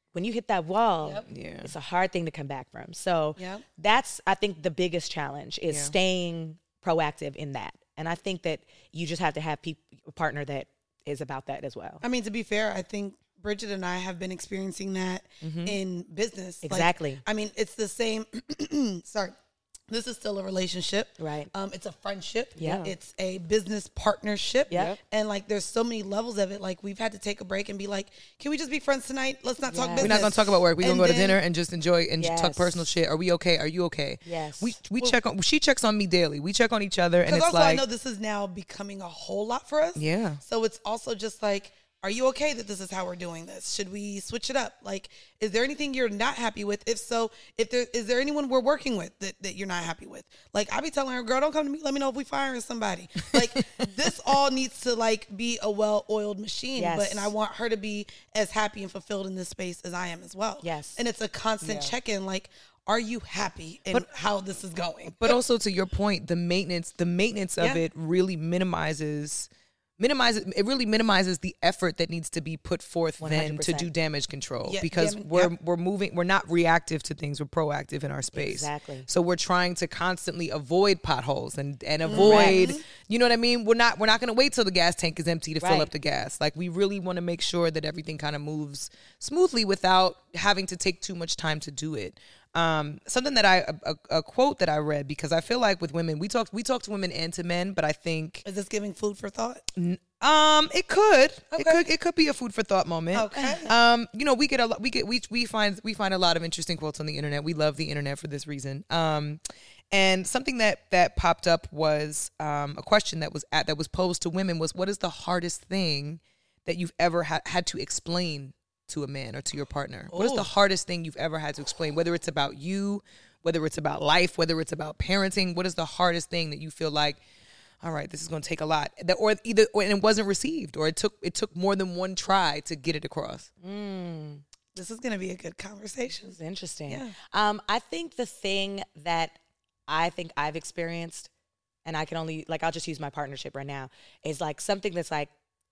when you hit that wall, Yep. Yeah. it's a hard thing to come back from. So Yep. that's, I think, the biggest challenge is Yeah. staying proactive in that. And I think that you just have to have peop- a partner that is about that as well. I mean, to be fair, I think Bridget and I have been experiencing that in business. Like, Exactly. I mean, it's the same. Sorry. This is still a relationship. Right. Um, it's a friendship. Yeah. It's a business partnership. Yep. And like, there's so many levels of it. Like, we've had to take a break and be like, can we just be friends tonight? Let's not talk Yes. business. We're not gonna talk about work. We're gonna And go to then- dinner and just enjoy and just talk Yes. personal shit. Are we okay? Are you okay? Yes. We we check on. She checks on me daily. We check on each other, and Because it's also, like, I know this is now becoming a whole lot for us. Yeah. So it's also just like, are you okay that this is how we're doing this? Should we switch it up? Like, is there anything you're not happy with? If so, if there is there anyone we're working with that, that you're not happy with? Like, I be telling her, girl, don't come to me. Let me know if we firing somebody. Like, this all needs to like be a well-oiled machine. Yes. But and I want her to be as happy and fulfilled in this space as I am as well. Yes. And it's a constant check-in. Like, are you happy in how this is going? but also to your point, the maintenance, the maintenance of Yeah. it really minimizes, minimizes. It really minimizes the effort that needs to be put forth then to one hundred percent. do damage control Yeah, because yeah, we're yep. we're moving. We're not reactive to things. We're proactive in our space. Exactly. So we're trying to constantly avoid potholes and and avoid. You know what I mean? We're not we're not going to wait till the gas tank is empty to fill Right. up the gas. Like, we really want to make sure that everything kind of moves smoothly without having to take too much time to do it. Um, something that I a, a quote that I read, because I feel like with women, we talk we talk to women and to men, but I think Is this giving food for thought? um it could it Okay. could it could be a food for thought moment. Okay. Um, you know, we get a lot we get we we find we find a lot of interesting quotes on the internet. We love the internet for this reason. Um, and something that that popped up was um a question that was at that was posed to women was, what is the hardest thing that you've ever ha- had to explain to a man or to your partner? What is the hardest thing you've ever had to explain? Whether it's about you, whether it's about life, whether it's about parenting, what is the hardest thing that you feel like, all right, this is going to take a lot, that or either or it wasn't received, or it took it took more than one try to get it across? This is going to be a good conversation. It's interesting. Yeah. Um, I think the thing that I think I've experienced, and I can only, like, I'll just use my partnership right now, is like something that's like,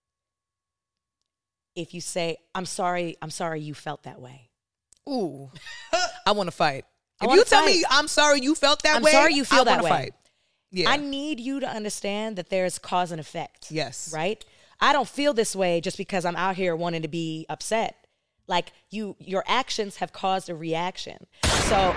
if you say, I'm sorry, I'm sorry you felt that way. Ooh, I want to fight. I If wanna you tell fight. me I'm sorry you felt that I'm way, sorry you feel I that wanna way. Fight. Yeah. I need you to understand that there's cause and effect. Yes. Right? I don't feel this way just because I'm out here wanting to be upset. Like, you, your actions have caused a reaction. So,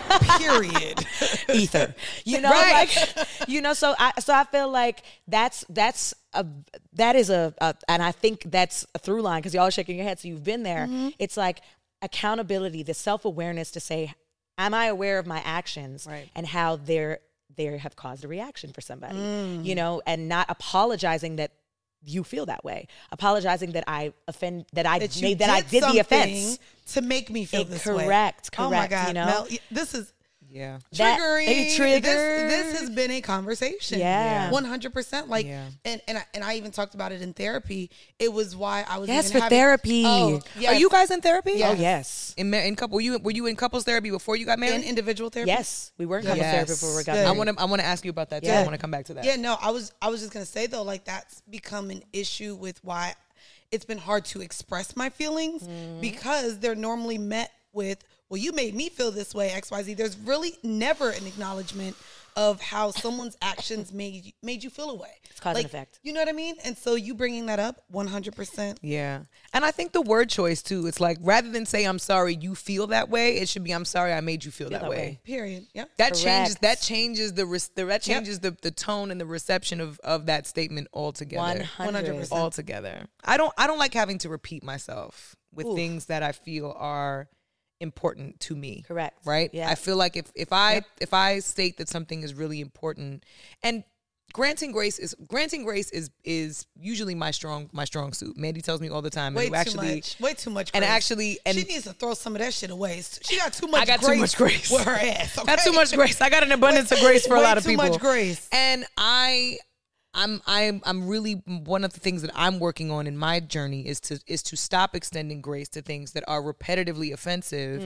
Period. ether. You know, Right. like, you know, so I so I feel like that's that's a that is a, a and I think that's a through line, because y'all are shaking your head, so you've been there. Mm-hmm. It's like accountability, the self-awareness to say, am I aware of my actions Right. and how they're they have caused a reaction for somebody, Mm. you know, and not apologizing that you feel that way, apologizing that I offend, that I That you made, that I did the offense. something to make me feel It- this way. correct, Oh my correct, God, you know? Mel, y- this is Yeah. That- triggering. a trigger. This, this has been a conversation. Yeah. one hundred percent. Like, Yeah. and and I, and I even talked about it in therapy. It was why I was Yes, even for having- therapy. Oh, yes. Are you guys in therapy? Yes. Oh, yes. In, ma- in couple, were you were you in couples therapy before you got married? in individual therapy? Yes, we were in couples Yes. therapy before we got Good. I married. want to I want to ask you about that too. Yeah. I want to come back to that. Yeah, no, I was I was just gonna say though, like, that's become an issue with why it's been hard to express my feelings, Mm-hmm. because they're normally met with, well, you made me feel this way, X Y Z. There's really never an acknowledgement of how someone's actions made you, made you feel a way. It's cause and like, effect. You know what I mean? And so you bringing that up, one hundred percent. Yeah. And I think the word choice too, it's like, rather than say I'm sorry you feel that way, it should be I'm sorry I made you feel, that, that way. way. Period. Yep. That Correct. changes that changes the, res- the that changes the, the tone and the reception of, of that statement altogether. one hundred percent. Altogether. I don't I don't like having to repeat myself with things that I feel are important to me. Correct. Right? Yeah. I feel like if if I if I state that something is really important, and granting grace is granting grace is is usually my strong my strong suit. Mandy tells me all the time. Way and too actually, much. Way too much. and grace. actually- and- she needs to throw some of that shit away. She got too much. I got too grace much grace. with her ass. Okay? Got too much grace. I got an abundance of grace for a Way lot of too people. much grace. And I I'm I'm I'm really one of the things that I'm working on in my journey is to is to stop extending grace to things that are repetitively offensive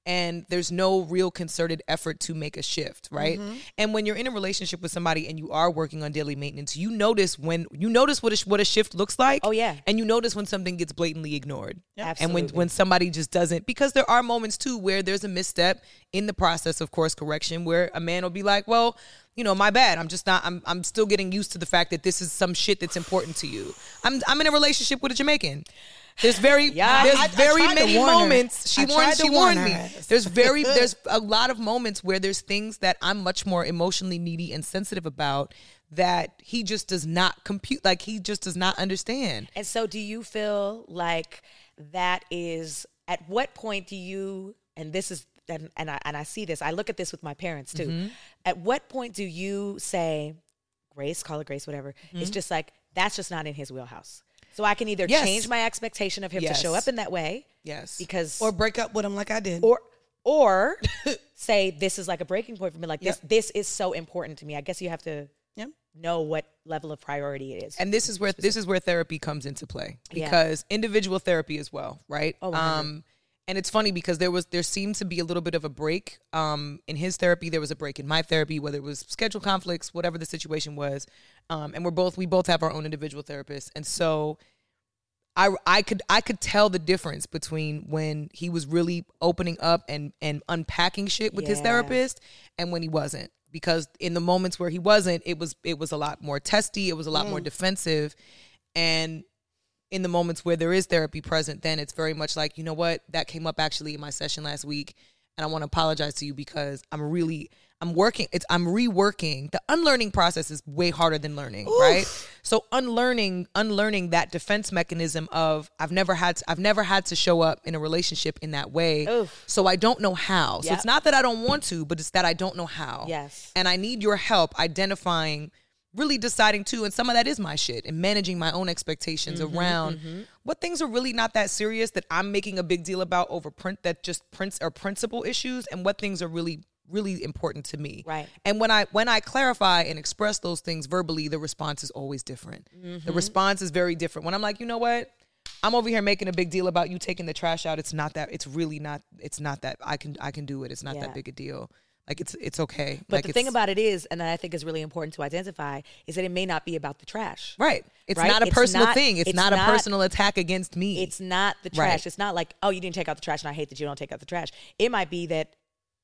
and there's no real concerted effort to make a shift, right? Mm-hmm. And when you're in a relationship with somebody and you are working on daily maintenance, you notice when you notice what a, what a shift looks like. Oh yeah, and you notice when something gets blatantly ignored. Yep. And when when somebody just doesn't, because there are moments too where there's a misstep in the process of course correction, where a man will be like, well, you know, my bad. I'm just not. I'm. I'm still getting used to the fact that this is some shit that's important to you. I'm. I'm in a relationship with a Jamaican. There's very. Yeah, there's I- I very tried to many warn her. moments. She I warned. tried to She warn warned her me. ass. There's very. There's a lot of moments where there's things that I'm much more emotionally needy and sensitive about that he just does not compute. Like he just does not understand. And so, do you feel like that is at what point do you? And this is. And, and I and I see this. I look at this with my parents too. Mm-hmm. At what point do you say, Grace, call it Grace, whatever? Mm-hmm. It's just like that's just not in his wheelhouse. So I can either yes. change my expectation of him yes. to show up in that way, yes, because or break up with him like I did, or or say this is like a breaking point for me. Like yep. this, this is so important to me. I guess you have to yep. know what level of priority it is. And this is where this is where therapy comes into play, because yeah. individual therapy as well, right? Oh, um, and it's funny because there was there seemed to be a little bit of a break um, in his therapy. There was a break in my therapy, whether it was schedule conflicts, whatever the situation was. Um, and we're both we both have our own individual therapists, and so I I could I could tell the difference between when he was really opening up and and unpacking shit with yeah. his therapist and when he wasn't. Because in the moments where he wasn't, it was it was a lot more testy, it was a lot mm. more defensive, and in the moments where there is therapy present, then it's very much like, you know what, that came up actually in my session last week, and I want to apologize to you because I'm really, I'm working, it's I'm reworking. The unlearning process is way harder than learning, Oof. right? So unlearning, unlearning that defense mechanism of I've never had, to, I've never had to show up in a relationship in that way, Oof. so I don't know how. Yep. So it's not that I don't want to, but it's that I don't know how. Yes. And I need your help identifying, really deciding too, and some of that is my shit, and managing my own expectations mm-hmm, around mm-hmm. what things are really not that serious that I'm making a big deal about over print that just prints or principal issues, and what things are really really important to me. Right. And when I when I clarify and express those things verbally, the response is always different. Mm-hmm. The response is very different. When I'm like, you know what? I'm over here making a big deal about you taking the trash out. It's not that it's really not it's not that I can I can do it. It's not yeah. that big a deal. Like it's it's okay. But like the thing about it is, and that I think is really important to identify, is that it may not be about the trash. Right. It's right? not a it's personal not, thing. It's, it's not, not a personal attack against me. It's not the trash. Right. It's not like, oh, you didn't take out the trash and I hate that you don't take out the trash. It might be that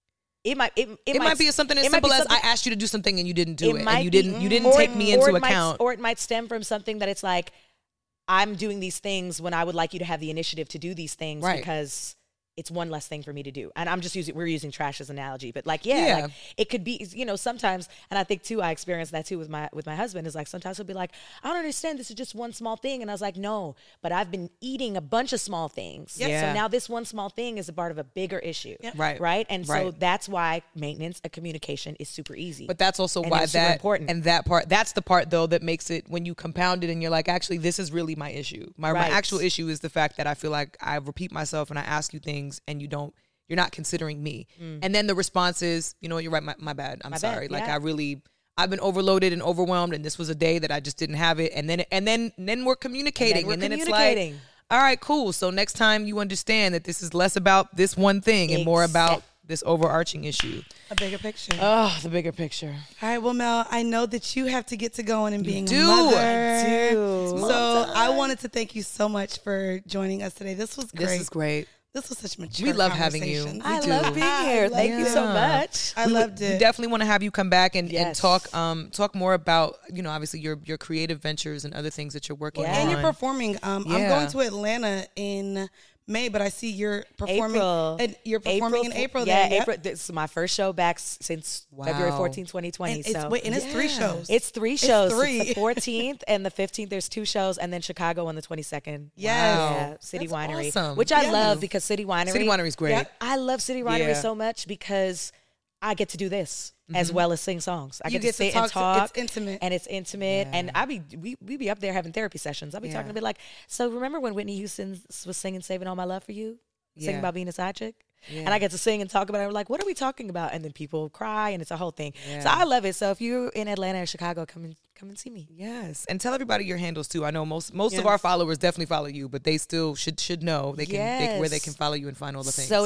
it might it, it, it might, might be something as simple as I asked you to do something and you didn't do it, it and you didn't you didn't take it, me into or account. Might, or it might stem from something that it's like, I'm doing these things when I would like you to have the initiative to do these things right. because it's one less thing for me to do. And I'm just using, we're using trash as an analogy, but like, yeah, yeah. like it could be, you know, sometimes, and I think too, I experienced that too with my, with my husband is like, sometimes he'll be like, I don't understand. This is just one small thing. And I was like, no, but I've been eating a bunch of small things. Yep. Yeah. So now this one small thing is a part of a bigger issue. Yep. Right. Right. And so right. that's why maintenance, a communication is super easy. But that's also and why super that, important. and that part, that's the part though, that makes it when you compound it and you're like, actually, this is really my issue. My, right. my actual issue is the fact that I feel like I repeat myself and I ask you things and you don't, you're not considering me. Mm. And then the response is, you know, you're right, my, my bad. I'm my sorry. bad, Like yeah. I really, I've been overloaded and overwhelmed and this was a day that I just didn't have it. And then, and then, and then we're communicating. And then, we're and then communicating. it's like, all right, cool. So next time you understand that this is less about this one thing and Exact- more about this overarching issue. A bigger picture. Oh, the bigger picture. All right, well, Mel, I know that you have to get to going and being do. a mother. I do. So I wanted to thank you so much for joining us today. This was great. This is great. This was such mature We love having you. conversations. We I do. love being here. love Thank you so Yeah. much. I we loved would, it. We definitely want to have you come back and, and Yes. talk um talk more about, you know, obviously your your creative ventures and other things that you're working Yeah. on. And you're performing. Um, I'm Yeah. going to Atlanta in May, but I see you're performing. April. And you're performing in April. Yeah, there, April. This is my first show back s- since Wow. February fourteenth, twenty twenty. And it's, so wait, and it's three Yeah. shows. it's three shows. It's three. the fourteenth and the fifteenth. There's two shows, and then Chicago on the twenty-second. Yes. Yeah, City That's Winery, awesome. which I Yes. love because City Winery. City Winery's great. Yeah. I love City Winery Yeah. so much because I get to do this as well as sing songs. I You get, get to to sit talk and to- talk. it's intimate. and it's intimate. Yeah. And I be we we be up there having therapy sessions. I'll be Yeah. talking to be like, so remember when Whitney Houston was singing "Saving All My Love for You," singing Yeah. about being a side chick? Yeah. And I get to sing and talk about it. I'm like, what are we talking about? And then people cry, and it's a whole thing. So Yeah. I love it. So if you're in Atlanta or Chicago, come and come and see me. Yes, and tell everybody your handles too. I know most most of Yes. our followers definitely follow you, but they still should should know they can they, where they Yes. can follow you and find all the things. So it's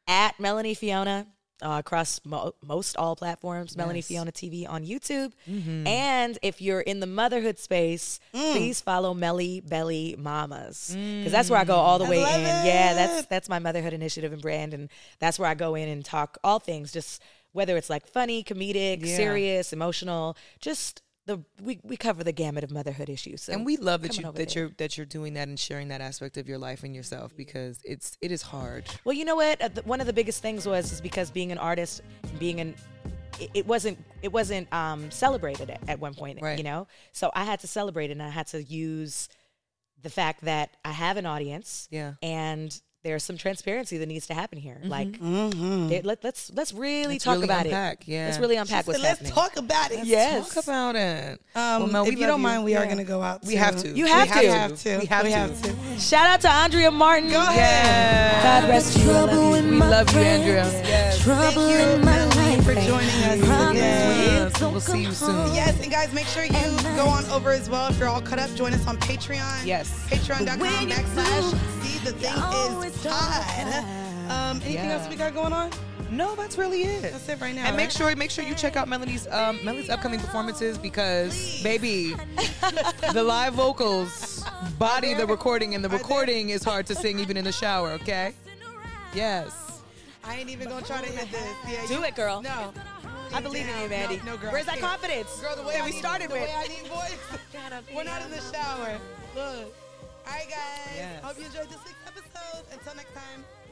at Melanie Fiona. Uh, across mo- most all platforms, yes. Melanie Fiona T V on YouTube. Mm-hmm. And if you're in the motherhood space, mm. please follow Melly Belly Mamas. Because mm. that's where I go all the I way in. It. Yeah, that's that's my motherhood initiative and brand. And that's where I go in and talk all things, just whether it's like funny, comedic, yeah. serious, emotional, just the we, we cover the gamut of motherhood issues. So and we love that you that there. you're that you're doing that and sharing that aspect of your life and yourself, because it's it is hard. Well, you know what? Uh, the, one of the biggest things was is because being an artist, being an it, it wasn't it wasn't um, celebrated at, at one point, right. you know. So I had to celebrate it, and I had to use the fact that I have an audience, yeah, and there's some transparency that needs to happen here. Mm-hmm. Like, mm-hmm. it, let, let's let's really let's talk really about unpack, it. Yeah, let's really unpack said, what's let's happening. Let's talk about it. Let's yes, talk about it. Um, well, Mel, if we you love don't mind, we yeah. are going to go out. We to, have to. You have we to. Have to. We have we to. have We to. have to. Shout out to Andrea Martin. Go ahead. God rest you. I love you. We love you, Andrea. Yes. Trouble Thank you, in my Melanie, life. for joining us. Yes. We'll see you soon. Yes, and guys, make sure you go on over as well. If you're all cut up, join us on Patreon. Yes. Patreon.com backslash See the Thing Is Pod. Um, anything Yeah. else we got going on? No, that's really it. That's it right now. And right? make sure make sure you check out Melanie's um, Melanie's upcoming performances, because Please. baby, the live vocals body the recording, and the recording is hard to sing even in the shower. Okay. Yes. I ain't even gonna try to hit this. Yeah, Do you, it, girl. No. I believe in you, Mandy. No, no girl. Where's that Can't. confidence? Girl, the way that I we need, started the with. way I need voice. We're not in the shower. Look. All right, guys. Yes. Hope you enjoyed this week's episode. Until next time.